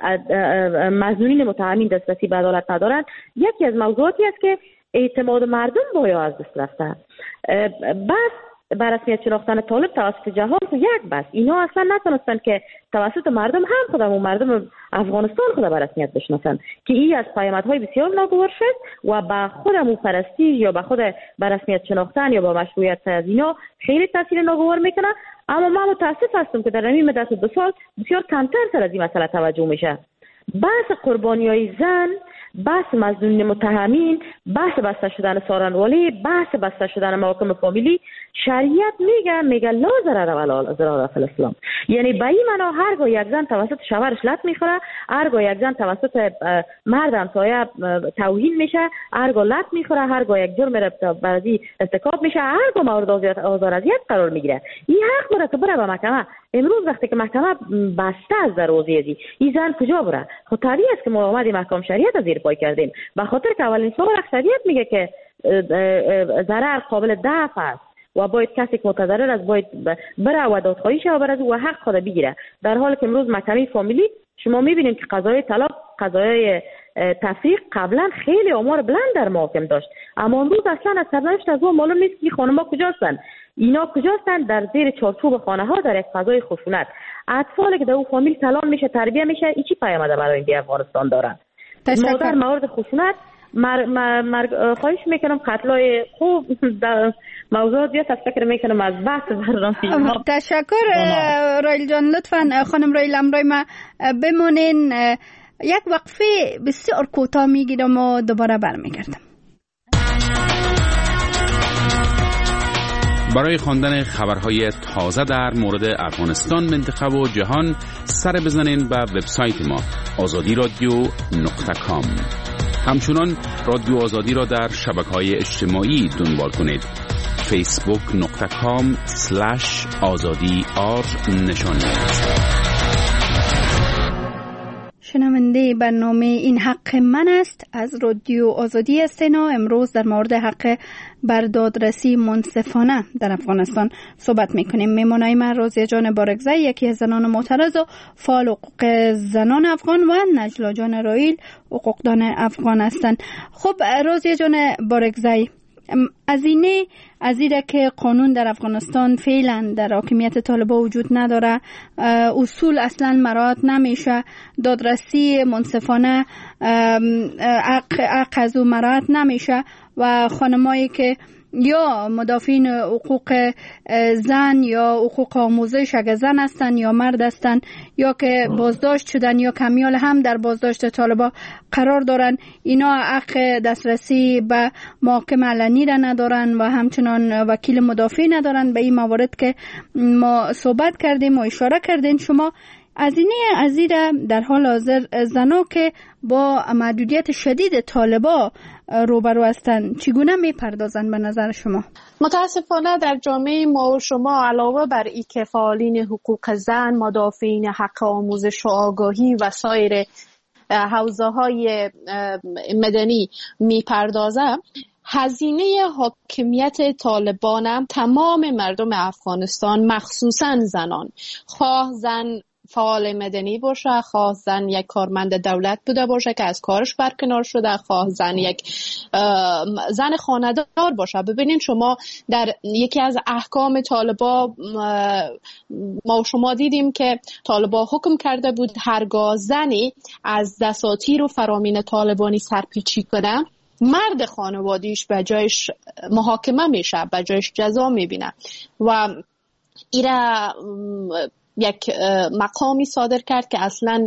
مظنونین متهمین دسترسی به عدالت ندارن، یکی از موضوعاتی است که اعتماد مردم باید از دست رفته. بس بر رسمیت شناختن طالب توسط جهان خود یک بس، اینا اصلا نتونستن که توسط مردم هم خودمون مردم افغانستان خود بر رسمیت بشناسن، که این از پیامدهای بسیار ناگوار شد و با خودمون پرستیژ یا با خود بر رسمیت شناختن یا با مشروعیت از اینا خیلی تاثیر ناگوار میکنه. اما من متاسف هستم که در همین مدت دو سال بسیار کمتر سر از این مسئله توجه میشه. بحث قربانیای زن، بحث مظنونین متهمین، بحث بسته شدن سارنوالی، بحث بسته شدن محاکم فامیلی شریعت میگه میگه لا ضرر ولا ضرار فی الاسلام، یعنی به این معنا هرگاه یک زن توسط شوهرش لط میخوره، هرگاه یک زن توسط مرد همسایه توهین میشه، هرگاه لط میخوره، هرگاه یک جرم بعضی ارتکاب میشه، هرگاه مورد آزار اذیت قرار میگیره، این حق داره که بره به محکمه. امروز وقتی که محکمه بسته از دروازه این زن کجا بره؟ خب طبیعی است که ما اومدیم احکام شریعت از زیر پای کردیم، به خاطر که اولین سوال شریعت میگه که ضرر قابل دفع است و باید کسی که متضرر است باید بره و دادخواهی شه و بره و حق خود بگیره. در حالی که امروز محکمه فامیلی شما میبینید که قضای طلاق، قضای تفریق قبلا خیلی آمار بلند در محاکم داشت، اما امروز اصلا از سرنوشت از ما معلوم نیست که خانم‌ها کجاستن. اینا کجاستن؟ در زیر چارچوب خانه ها، در یک فضای خشونت. اطفالی که در اون فامیل کلان میشه، تربیه میشه، این چی پیامده برای این افغانستان دارن؟ مادر مورد خشونت مر مر مر خواهش میکنم قتلای خوب در موضوعات زیاد فکر میکنم از بحث برنامه فیلم. تشکر رایل جان. لطفا خانم رایل امرای ما بمونین، یک وقفه بسیار کوتاه میگیرم و دوباره برمیگردم. برای خواندن خبرهای تازه در مورد افغانستان، منطقه و جهان سر بزنین به وبسایت ما آزادی رادیو نقطه کام. همچنان رادیو آزادی را در شبکه‌های اجتماعی دنبال کنید. فیسبوک نقطه کام سلش آزادی آر نشان دهید. شنونده برنامه این حق من است از رادیو آزادی استنا. امروز در مورد حق بر دادرسی منصفانه در افغانستان صحبت میکنیم. میمونای من رازیه جان بارگزی، یکی از زنان معترض و فعال حقوق زنان افغان، و نجلا جان رایل، حقوقدان افغان هستند. خب رازیه جان بارگزی، از اینه از اینه که قانون در افغانستان فعلا در حاکمیت طالبان وجود نداره، اصول اصلا مراعات نمیشه، دادرسی منصفانه حق از او مراعات نمیشه و خانمایی که یا مدافعین حقوق زن یا حقوق آموزش اگر زن هستن یا مرد هستن یا که بازداشت شدن یا کمیال هم در بازداشت طالبان قرار دارن، اینا حق دسترسی به محاکم علنی را ندارن و همچنان وکیل مدافع ندارن. به این موارد که ما صحبت کردیم و اشاره کردین شما، از اینه از اینه در حال حاضر زنها که با محدودیت شدید طالبان روبرو هستند چگونه میپردازن به نظر شما؟ متاسفانه در جامعه ما و شما علاوه بر این که فعالین حقوق زن، مدافعین حق آموزش و آگاهی و سایر حوزه های مدنی میپردازن، هزینه حاکمیت طالبان هم تمام مردم افغانستان مخصوصا زنان، خواه زن فعال مدنی باشه، خواه زن یک کارمند دولت بوده باشه که از کارش برکنار شده، خواه زن یک زن خانه‌دار باشه. ببینین شما در یکی از احکام طالبان ما شما دیدیم که طالبان حکم کرده بود هرگاه زنی از دساتیر و فرامین طالبانی سرپیچی کنه، مرد خانوادیش به جایش محاکمه میشه، به جایش جزا میبینه و ایره یک مقامی صادر کرد که اصلا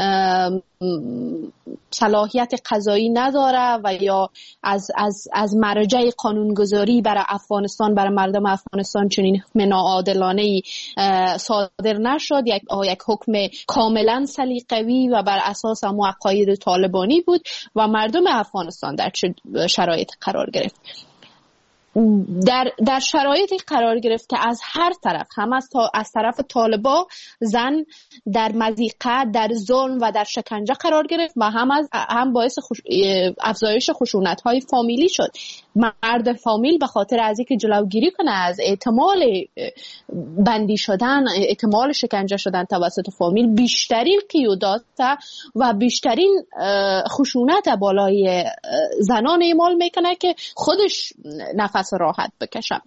صلاحیت قضایی نداره و یا از از از مرجع قانونگذاری برای افغانستان، برای مردم افغانستان چنین حکم ناعادلانه‌ای صادر نشد. یک یک حکم کاملا سلیقه‌ای و بر اساس هم عقاید طالبانی بود و مردم افغانستان در چه شرایط قرار گرفت. در در شرایطی قرار گرفت که از هر طرف، هم از, از طرف طالبان زن در مضیقه، در ظلم و در شکنجه قرار گرفت و هم از هم باعث خوش، افزایش خشونت‌های فامیلی شد. مرد فامیل به خاطر از اینکه جلوگیری کنه از احتمال بندی شدن، احتمال شکنجه شدن توسط فامیل، بیشترین قیودات و بیشترین خشونت بالای زنان اعمال میکنه که خودش نفس راحت بکشه.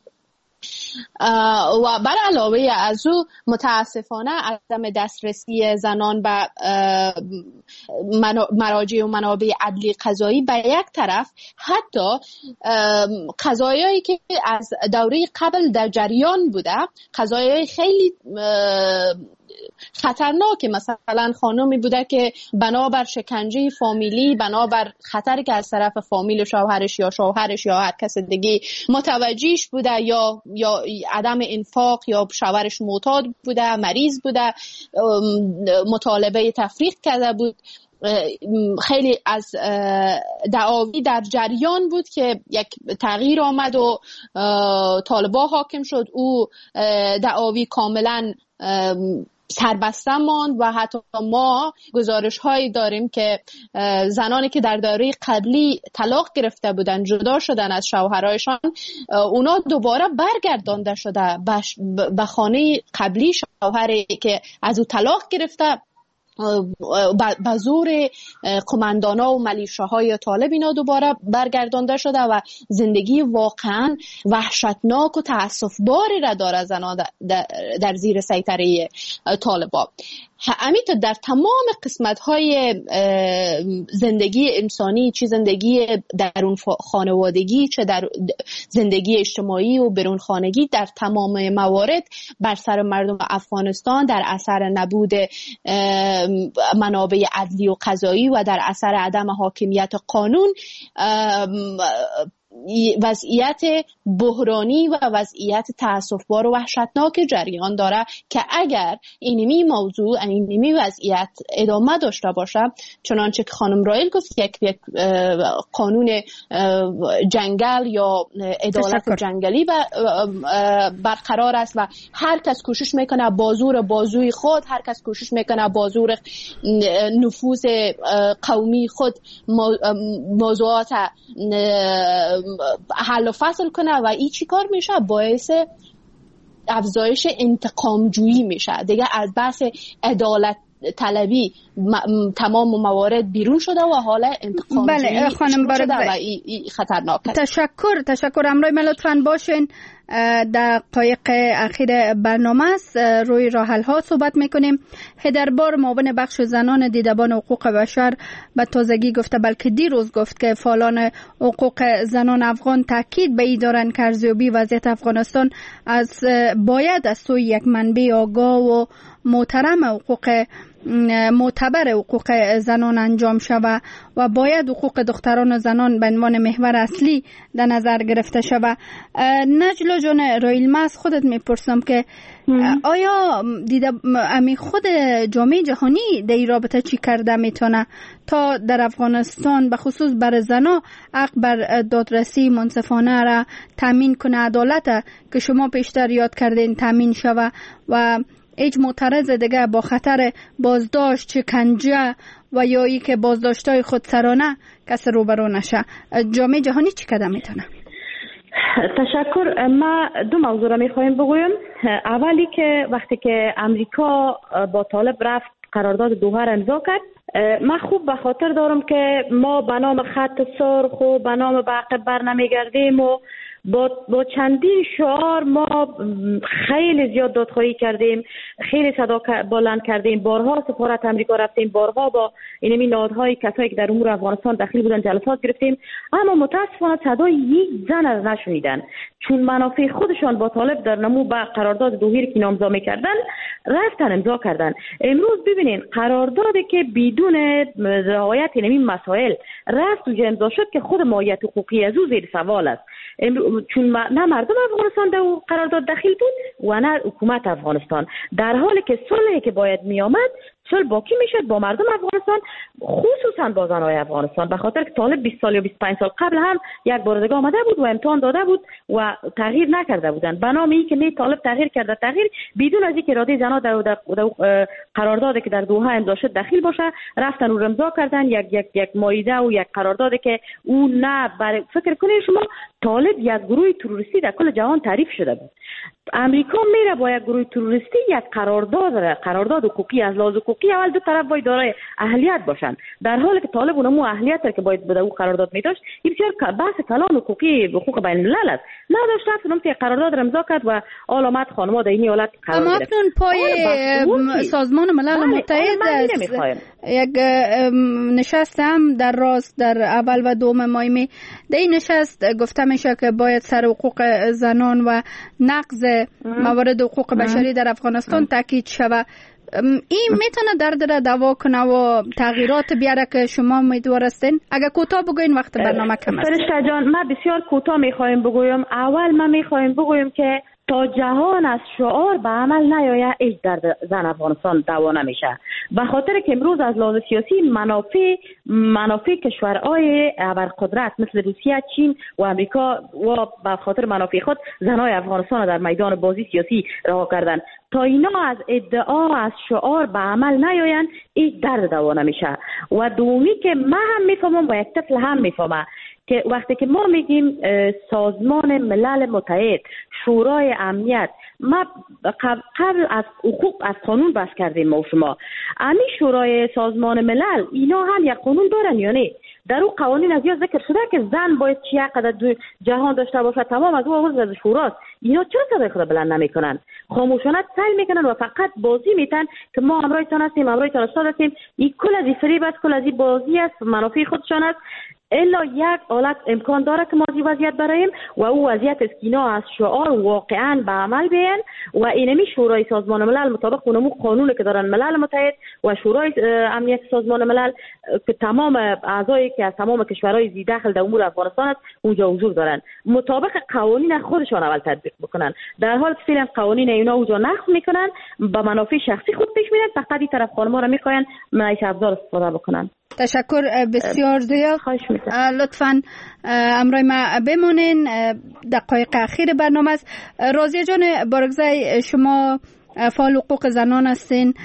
و بر علاوه از او متاسفانه عدم دسترسی زنان به مراجع و منابع عدلی قضایی به یک طرف، حتی قضایایی که از دوره قبل در جریان بوده، قضایای خیلی خطرناک. مثلا خانمی بوده که بنابر شکنجه فامیلی، بنابر خطری که از طرف فامیل شوهرش یا شوهرش یا هر کس دیگه متوجهش بوده، یا یا عدم انفاق، یا شوهرش معتاد بوده، مریض بوده، مطالبه تفریق کرده بود. خیلی از دعاوی در جریان بود که یک تغییر آمد و طالبا حاکم شد. او دعاوی کاملا سربسته ماند و حتی ما گزارش هایی داریم که زنانی که در دوره قبلی طلاق گرفته بودن، جدا شدن از شوهرایشان، اونا دوباره برگردانده شده به خانه قبلی شوهری که از او طلاق گرفته، به زور قماندانا و ملیشاهای طالب اینا دوباره برگردانده شده و زندگی واقعا وحشتناک و تأسفباری را داره زنان در زیر سیطره طالبا. همینطور در تمام قسمت‌های زندگی انسانی، چه زندگی درون خانوادگی، چه در زندگی اجتماعی و بیرون خانگی، در تمام موارد بر سر مردم افغانستان در اثر نبود منابع عدلی و قضایی و در اثر عدم حاکمیت قانون وضعیت بحرانی و وضعیت تأسفبار و وحشتناک جریان داره که اگر اینمی موضوع، اینمی وضعیت ادامه داشته باشه، چنانچه که خانم رایل گفت، یک یک قانون جنگل یا عدالت جنگلی برقرار است و هر کس کوشش میکنه بازور بازوی خود، هر کس کوشش میکنه بازور نفوذ قومی خود موضوعات حل و فصل کنه و این چی کار میشه؟ باعث افزایش انتقام جویی میشه دیگه. از بحث عدالت طلبی تمام موارد بیرون شده و حالا انتقام بله جویی خانم شده و این ای خطرناک است. تشکر تشکر امروز ما لطفاً باشین. دقایق اخیر برنامه است، روی راه حل ها صحبت میکنیم. هدربار معاون بخش زنان دیدبان حقوق بشر به تازگی گفته، بلکه دیروز گفت که فعالان حقوق زنان افغان تاکید به این دارند که ارزیابی وضعیت افغانستان از باید از سوی یک منبع آگاه و محترم حقوق معتبر حقوق زنان انجام شود و باید حقوق دختران و زنان به عنوان محور اصلی در نظر گرفته شود. نجلا جان رایلمس، خودت میپرسم که آیا دیده امی خود جامعه جهانی در این رابطه چی کرده میتونه تا در افغانستان به خصوص بر زنا حق بر دادرسی منصفانه را تامین کنه، عدالت که شما پیشتر یاد کردین تامین شود و هیچ معترض دیگه با خطر بازداشت، شکنجه و یا ای که بازداشتای خودسرانه کس روبرو نشه؟ جامعه جهانی چی قدم میتونه؟ تشکر. ما دو موضوع را میخوایم بگویم. اولی که وقتی که امریکا با طالب رفت قرارداد دوحه را امضا کرد، من خوب به خاطر دارم که ما به نام خط سرخ و به نام به عقب بر نمیگردیم و با با چندین شعار ما خیلی زیاد دادخواهی کردیم، خیلی صدا بلند کردیم، بارها سفارت امریکا رفتیم، بارها با اینمی نهادهای کسایی که در امور افغانستان داخل بودن جلسات گرفتیم، اما متاسفانه صدای یک زن از نشنیدن، چون منافع خودشان با طالب در نمو با قرارداد دوحه که امضا می‌کردن رفتن امضا کردن. امروز ببینین قراردادی که بدون رعایت اینمی مسائل رفت و امضا شد که خود ماهیت حقوقی از او زیر سوال است، چون نه مردم افغانستان در قرارداد داخل بود و نه حکومت افغانستان، در حالی که صلحی که باید می آمد صلح باقی میشد با مردم افغانستان، خصوصا با زنای افغانستان، به خاطر که طالب بیست سال یا بیست و پنج سال قبل هم یک بار دیگه آمده بود و امتحان داده بود و تغییر نکرده بودند. به نام اینکه می طالب تغییر کرده، تغییر بدون از اینکه اراده زنا در, در, در قراردادی که در دوحه امضا شد داخل باشه، رفتن و امضا کردن یک یک یک مایده و یک قراردادی که او نه برای فکر کنید شما طالب یک گروه تروریستی در کل جهان تعریف شده بود. امریکا میره با یک گروه تروریستی یک قرارداد را قرارداد حقوقی از لحاظ حقوقی اول دو طرف باید دارای اهلیت باشن، در حالی که طالب اونمو اهلیت را که باید بده او قرارداد میداشت. این بسیار بحث کلان حقوقی حقوق بین الملل است. نداشت رفت اونم که قرارداد را امضا کرد و علامت خانم‌ها در این حالت قرار گرفت. اکنون پای سازمان ملل متحد است. یک نشست هم در راست در اول و دوم ماه می در این نشست گفته میشه که باید سر حقوق زنان و نقض موارد حقوق بشری در افغانستان تاکید شود. این میتونه درد را دوا کنه و تغییرات بیاره که شما امیدوار هستین؟ اگه کوتاه بگوین وقت برنامه کم است. فرشته جان، ما بسیار کوتاه میخوایم بگویم. اول ما میخوایم بگویم که تا جهان از شعار به عمل نیاید هیچ درد زن افغانستان دوا نمیشه. به خاطر که امروز از لحاظ سیاسی منافع منافع کشورهای ابرقدرت مثل روسیه، چین و امریکا و به خاطر منافع خود زنای افغانستان در میدان بازی سیاسی رها کردن. تا اینا از ادعا از شعار به عمل نیاین هیچ درد دوا نمیشه. و دومی که من هم میفهمم و یک طفل هم میفهمه که وقتی که ما میگیم سازمان ملل متحد، شورای امنیت، ما قبل از حقوق از قانون بحث کردیم ما و شما. همین شورای سازمان ملل اینا هم یک قانون دارن یا نه؟ در اون قوانین از یا ذکر شده که زن باید چی قدر جهان داشته باشه، تمام از اون عضو شوراست. اینا چرا صدای خود بلند نمیکنن؟ خاموشانه سل میکنن و فقط بازی میتن که ما همراهتان هستیم، همراهتان استاد هستیم. این کل از این فریب است، کل از این بازی است، منافع خودشان است. الا یک حالت امکان داره که ما از وضعیت برایم و او وضعیت است که اینا از شعار واقعا به عمل بیان و اینمی شورای سازمان ملل مطابق اونمو قانونی که دارن ملل متحد و شورای امنیت سازمان ملل که تمام اعضایی که از تمام کشورهای زی داخل در امور افغانستان است اونجا حضور دارن، مطابق قوانین خودشان اول تطبیق بکنن. در حال که فعلا قوانین اینا اونجا نقض میکنن، با منافع شخصی خود پیش میرن، فقط این طرف خانم‌ها را میخواین معیشت افزار استفاده بکنن. تشکر بسیار زیاد. لطفاً امروز ما بمونین، دقایق اخیر برنامه است. راضیه جان بارگزای، شما فعال حقوق زنان هستین،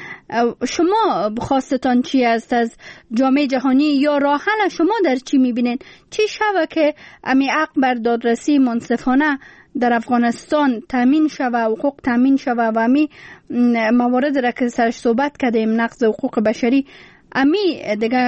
شما خواستتان چی است از جامعه جهانی یا راه حل شما در چی میبینین؟ چی شوه که امی حق بر دادرسی منصفانه در افغانستان تامین شوه، حقوق تامین شوه و امی موارد را که سرش صحبت کردیم، نقض حقوق بشری، امی دیگه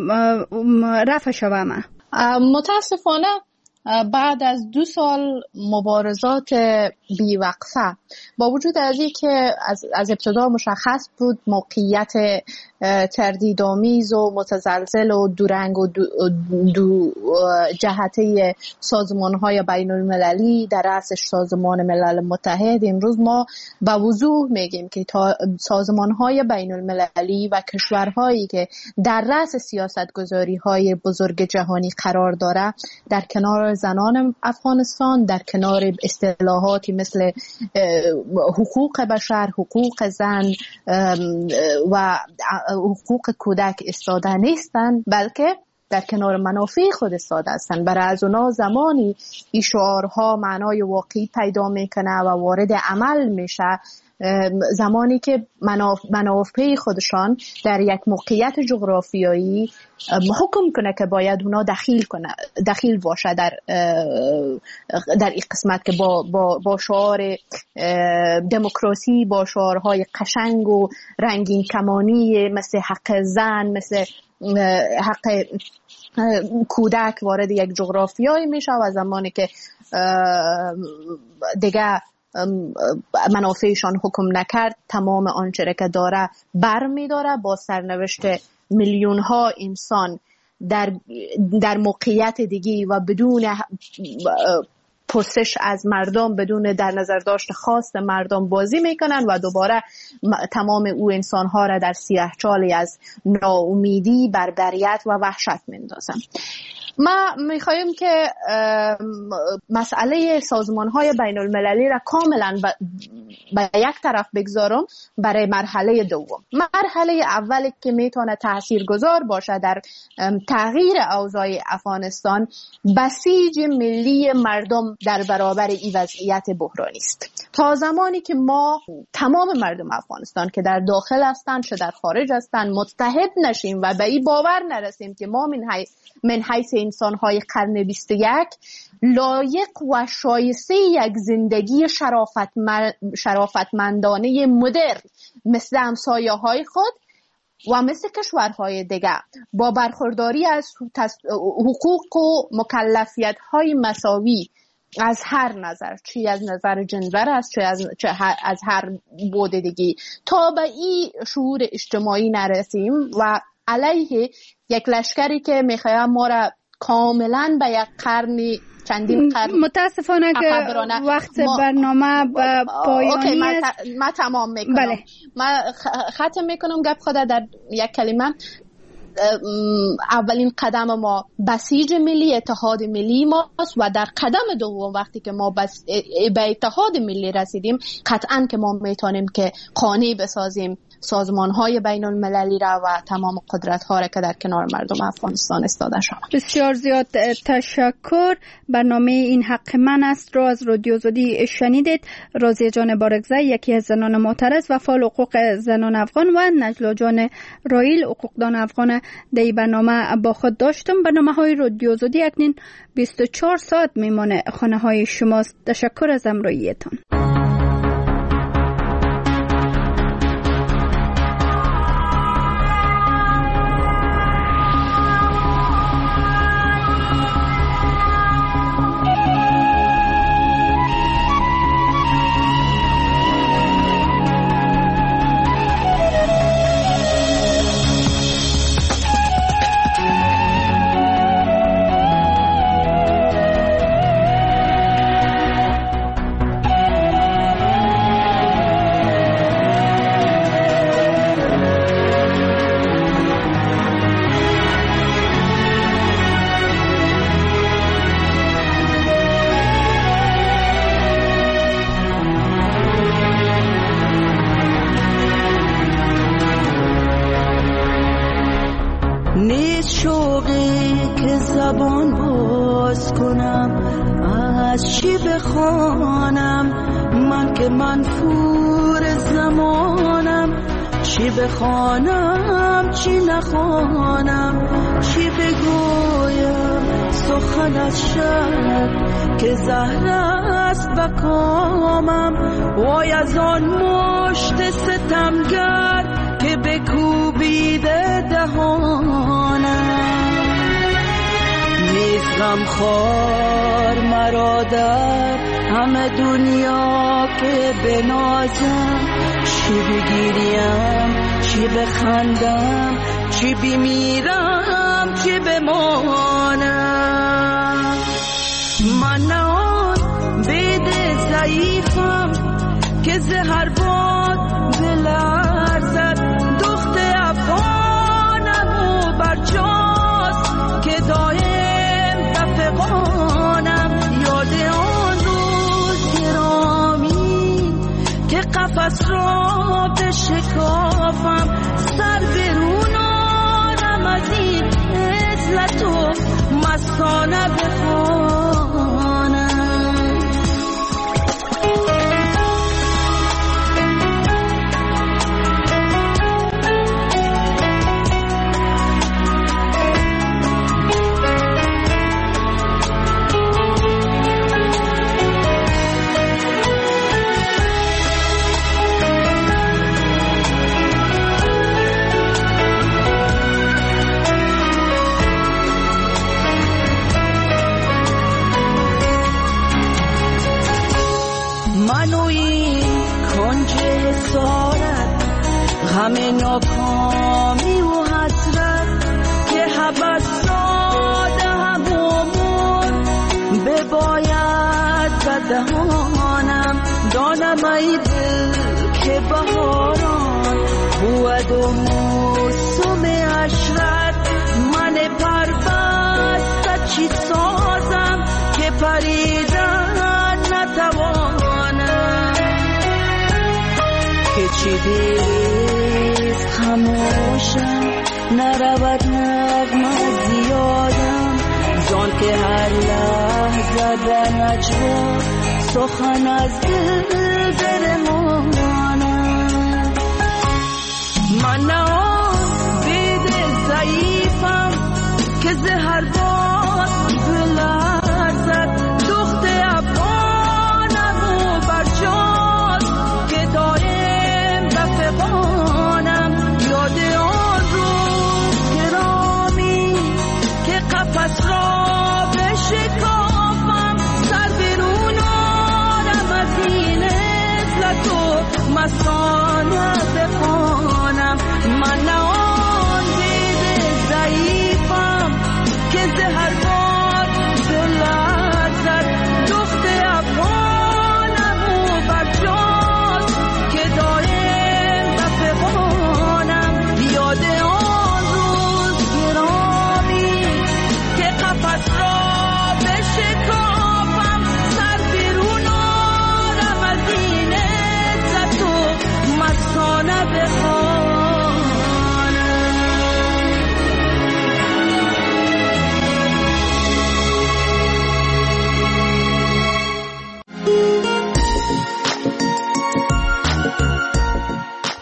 رفع شوه؟ ما متاسفانه بعد از دو سال مبارزات بیوقفه، با وجود از این که از, از ابتدا مشخص بود موقعیت تردیدآمیز و متزلزل و دورنگ و دو, دو جهته سازمان‌های بین المللی در رأسش سازمان ملل متحد، امروز ما با وضوح میگیم که سازمان‌های بین المللی و کشورهایی که در رأس سیاست‌گذاری‌های بزرگ جهانی قرار داره در کنار زنان افغانستان، در کنار اصطلاحاتی مثل حقوق بشر، حقوق زن و حقوق کودک ایستاده نیستند، بلکه در کنار منافع خود ایستاده هستند. برای از اونا زمانی این شعارها معنای واقعی پیدا میکنه و وارد عمل میشه زمانی که منافع خودشان در یک موقعیت جغرافیایی حکم کنه که باید اونا دخیل کنه دخیل باشه در در این قسمت که با با با شعار دموکراسی، با شعارهای قشنگ و رنگین کمانی مثل حق زن، مثل حق کودک وارد یک جغرافیایی میشه و زمانی که دیگه منافعشان حکم نکرد، تمام آنچه که داره بر می داره، با سرنوشت میلیون ها انسان در در موقعیت دیگی و بدون پرسش از مردم، بدون در نظر داشت خواست مردم بازی میکنن و دوباره تمام او انسان ها را در سیاهچالی از ناامیدی، بربریت و وحشت میندازن. ما میخوایم که مسئله سازمان‌های بین المللی را کاملا به یک طرف بگذارم برای مرحله دوم. مرحله اولی که میتونه تاثیرگذار باشه در تغییر اوضاع افغانستان، بسیج ملی مردم در برابر این وضعیت بحرانی است. تا زمانی که ما تمام مردم افغانستان که در داخل هستند چه در خارج هستند متحد نشیم و به این باور نرسیم که ما من حیث من حیث انسان‌های قرن بیست و یک لایق و شایسته یک زندگی شرافتمند شرافتمندانه مدرن مثل همسایه‌های خود و مثل کشورهای دیگه با برخورداری از حقوق و مکلفیت‌های مساوی از هر نظر، چی از نظر جنسر است، چه از, چه از هر بود دیگه، تا به این شعور اجتماعی نرسیم و علیه یک لشکری که میخوایم ما را کاملا به یک قرن چندین قرن متاسفانه که وقت ما... برنامه به پایانی است. من, ت... من تمام میکنم. بله. من ختم میکنم گپ خود در یک کلمه. اولین قدم ما بسیج ملی، اتحاد ملی ماست و در قدم دوم وقتی که ما بس به اتحاد ملی رسیدیم قطعا که ما میتونیم که قانع بسازیم سازمان‌های بین المللی را و تمام قدرت‌ها را که در کنار مردم افغانستان استاده شده. بسیار زیاد تشکر. برنامه این حق من است را از رادیو آزادی شنیدید. راضیه جان بارگزی یکی از زنان معترض و فعال حقوق زنان افغان و نجلا جان رایل حقوقدان افغان در این برنامه با خود داشتم. برنامه‌های رادیو آزادی اکنون بیست و چهار ساعت میمانه خانه‌های شماست. تشکر از همراهیتان. بخوانم چی نخوانم، چی بگویم سخن از شب که زهر است بکامم. وای از آن مشت ستمگر که بکوبیده دهانم. نیست غمخوار مرا در همه دنیا که بنازم، چی بگیریم چی بخندم، چی بمیرم چی بمانم. من نه آن بید ضعیفم که زهر باد بلرزد، دخت افغانم و برجاست که دایم دفقانم. یاد آن روز گرامی که قفس را بشکافم، سر برون آرم از این عزلت و مستانه بخوانم. همه ناکامی و حسرت که حبس داده همون بباید بدهانم. دانم ای دل که بهاران بود و موسم عشرت، من پربسته چی سازم که پریدن نتوانم. که چی دیست خموشم نرود نغمه زیادم، زان که هر لحظه در نجوا سخن از دل برمانم. من نه آن بید ضعیفم که زهر باد بلرزد، دخت افغانم و برجاست که دایم دفقانم. یاد آن روز گرامی که قفس را بشکافم، سر برون آرم از این عزلت و مستانه بخوانم. من نه آن دید ضعیفم که زهر باد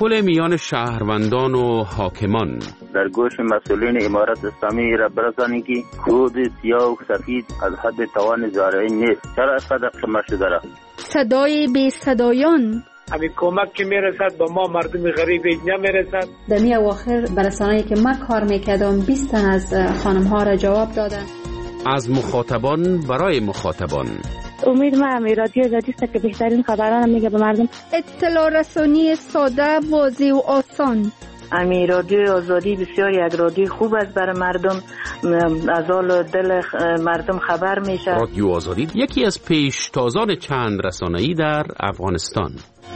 تحول میان شهروندان و حاکمان. در گوش مسئولین امارت اسلامی را برسانید که کود سیاه و سفید از حد توان زارعین نیست. چرا اسقدر قمه شده را؟ صدای بی صدایان. همین کمک که میرسد با ما مردم غریب اینجا میرسد. در می اواخر برسانه‌ای که ما کار میکردم بیست تن از خانم ها را جواب دادن. از مخاطبان برای مخاطبان. امید ما همی رادیو آزادی است که بهترین خبران میگه به مردم. اطلاع رسانی ساده، واضح و آسان. امی رادیو آزادی بسیار یک رادیو خوب است برای مردم، از حال دل مردم خبر میشه. رادیو آزادی یکی از پیشتازان چند رسانه‌ای در افغانستان.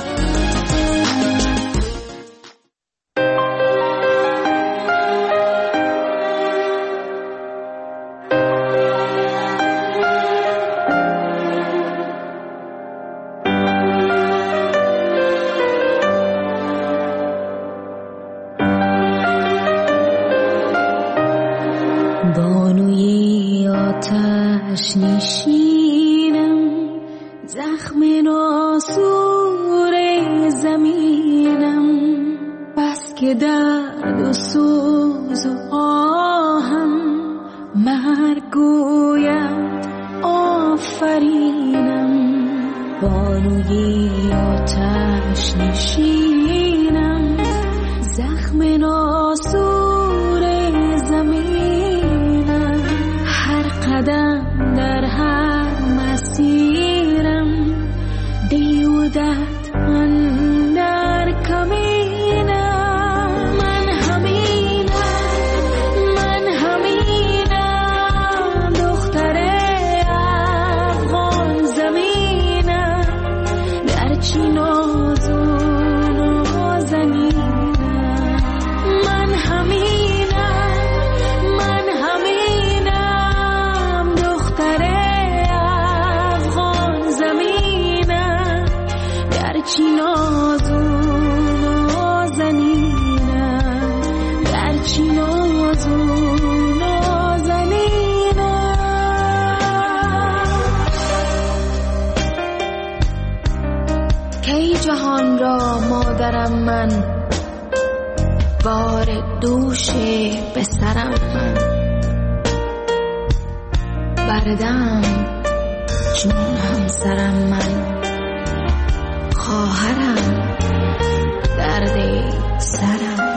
بانوی آتش نشینم، زخم ناسور زمینم، بس که درد و سوز و آهم مرگ گوید آفرینم. بانوی آتش نشینم، زخم ناسور زمینم، هر قدم در هر مسیرم دیودت اندر کمینم. من همینم، من همینم، دختر افغان زمینم، در چی ناز و نازنینم. من همینم، من همینم، دختر افغان زمینم، در چی ناز و نازنینم، در چی ناز و نازنینم. کی جهان را مادرم من، بار دوش به سرم من، بردم چون همسرم من، خواهرم درد سرم من.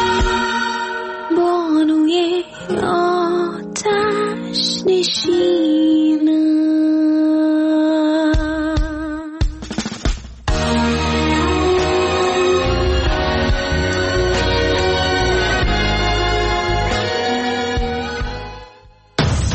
آتش نشین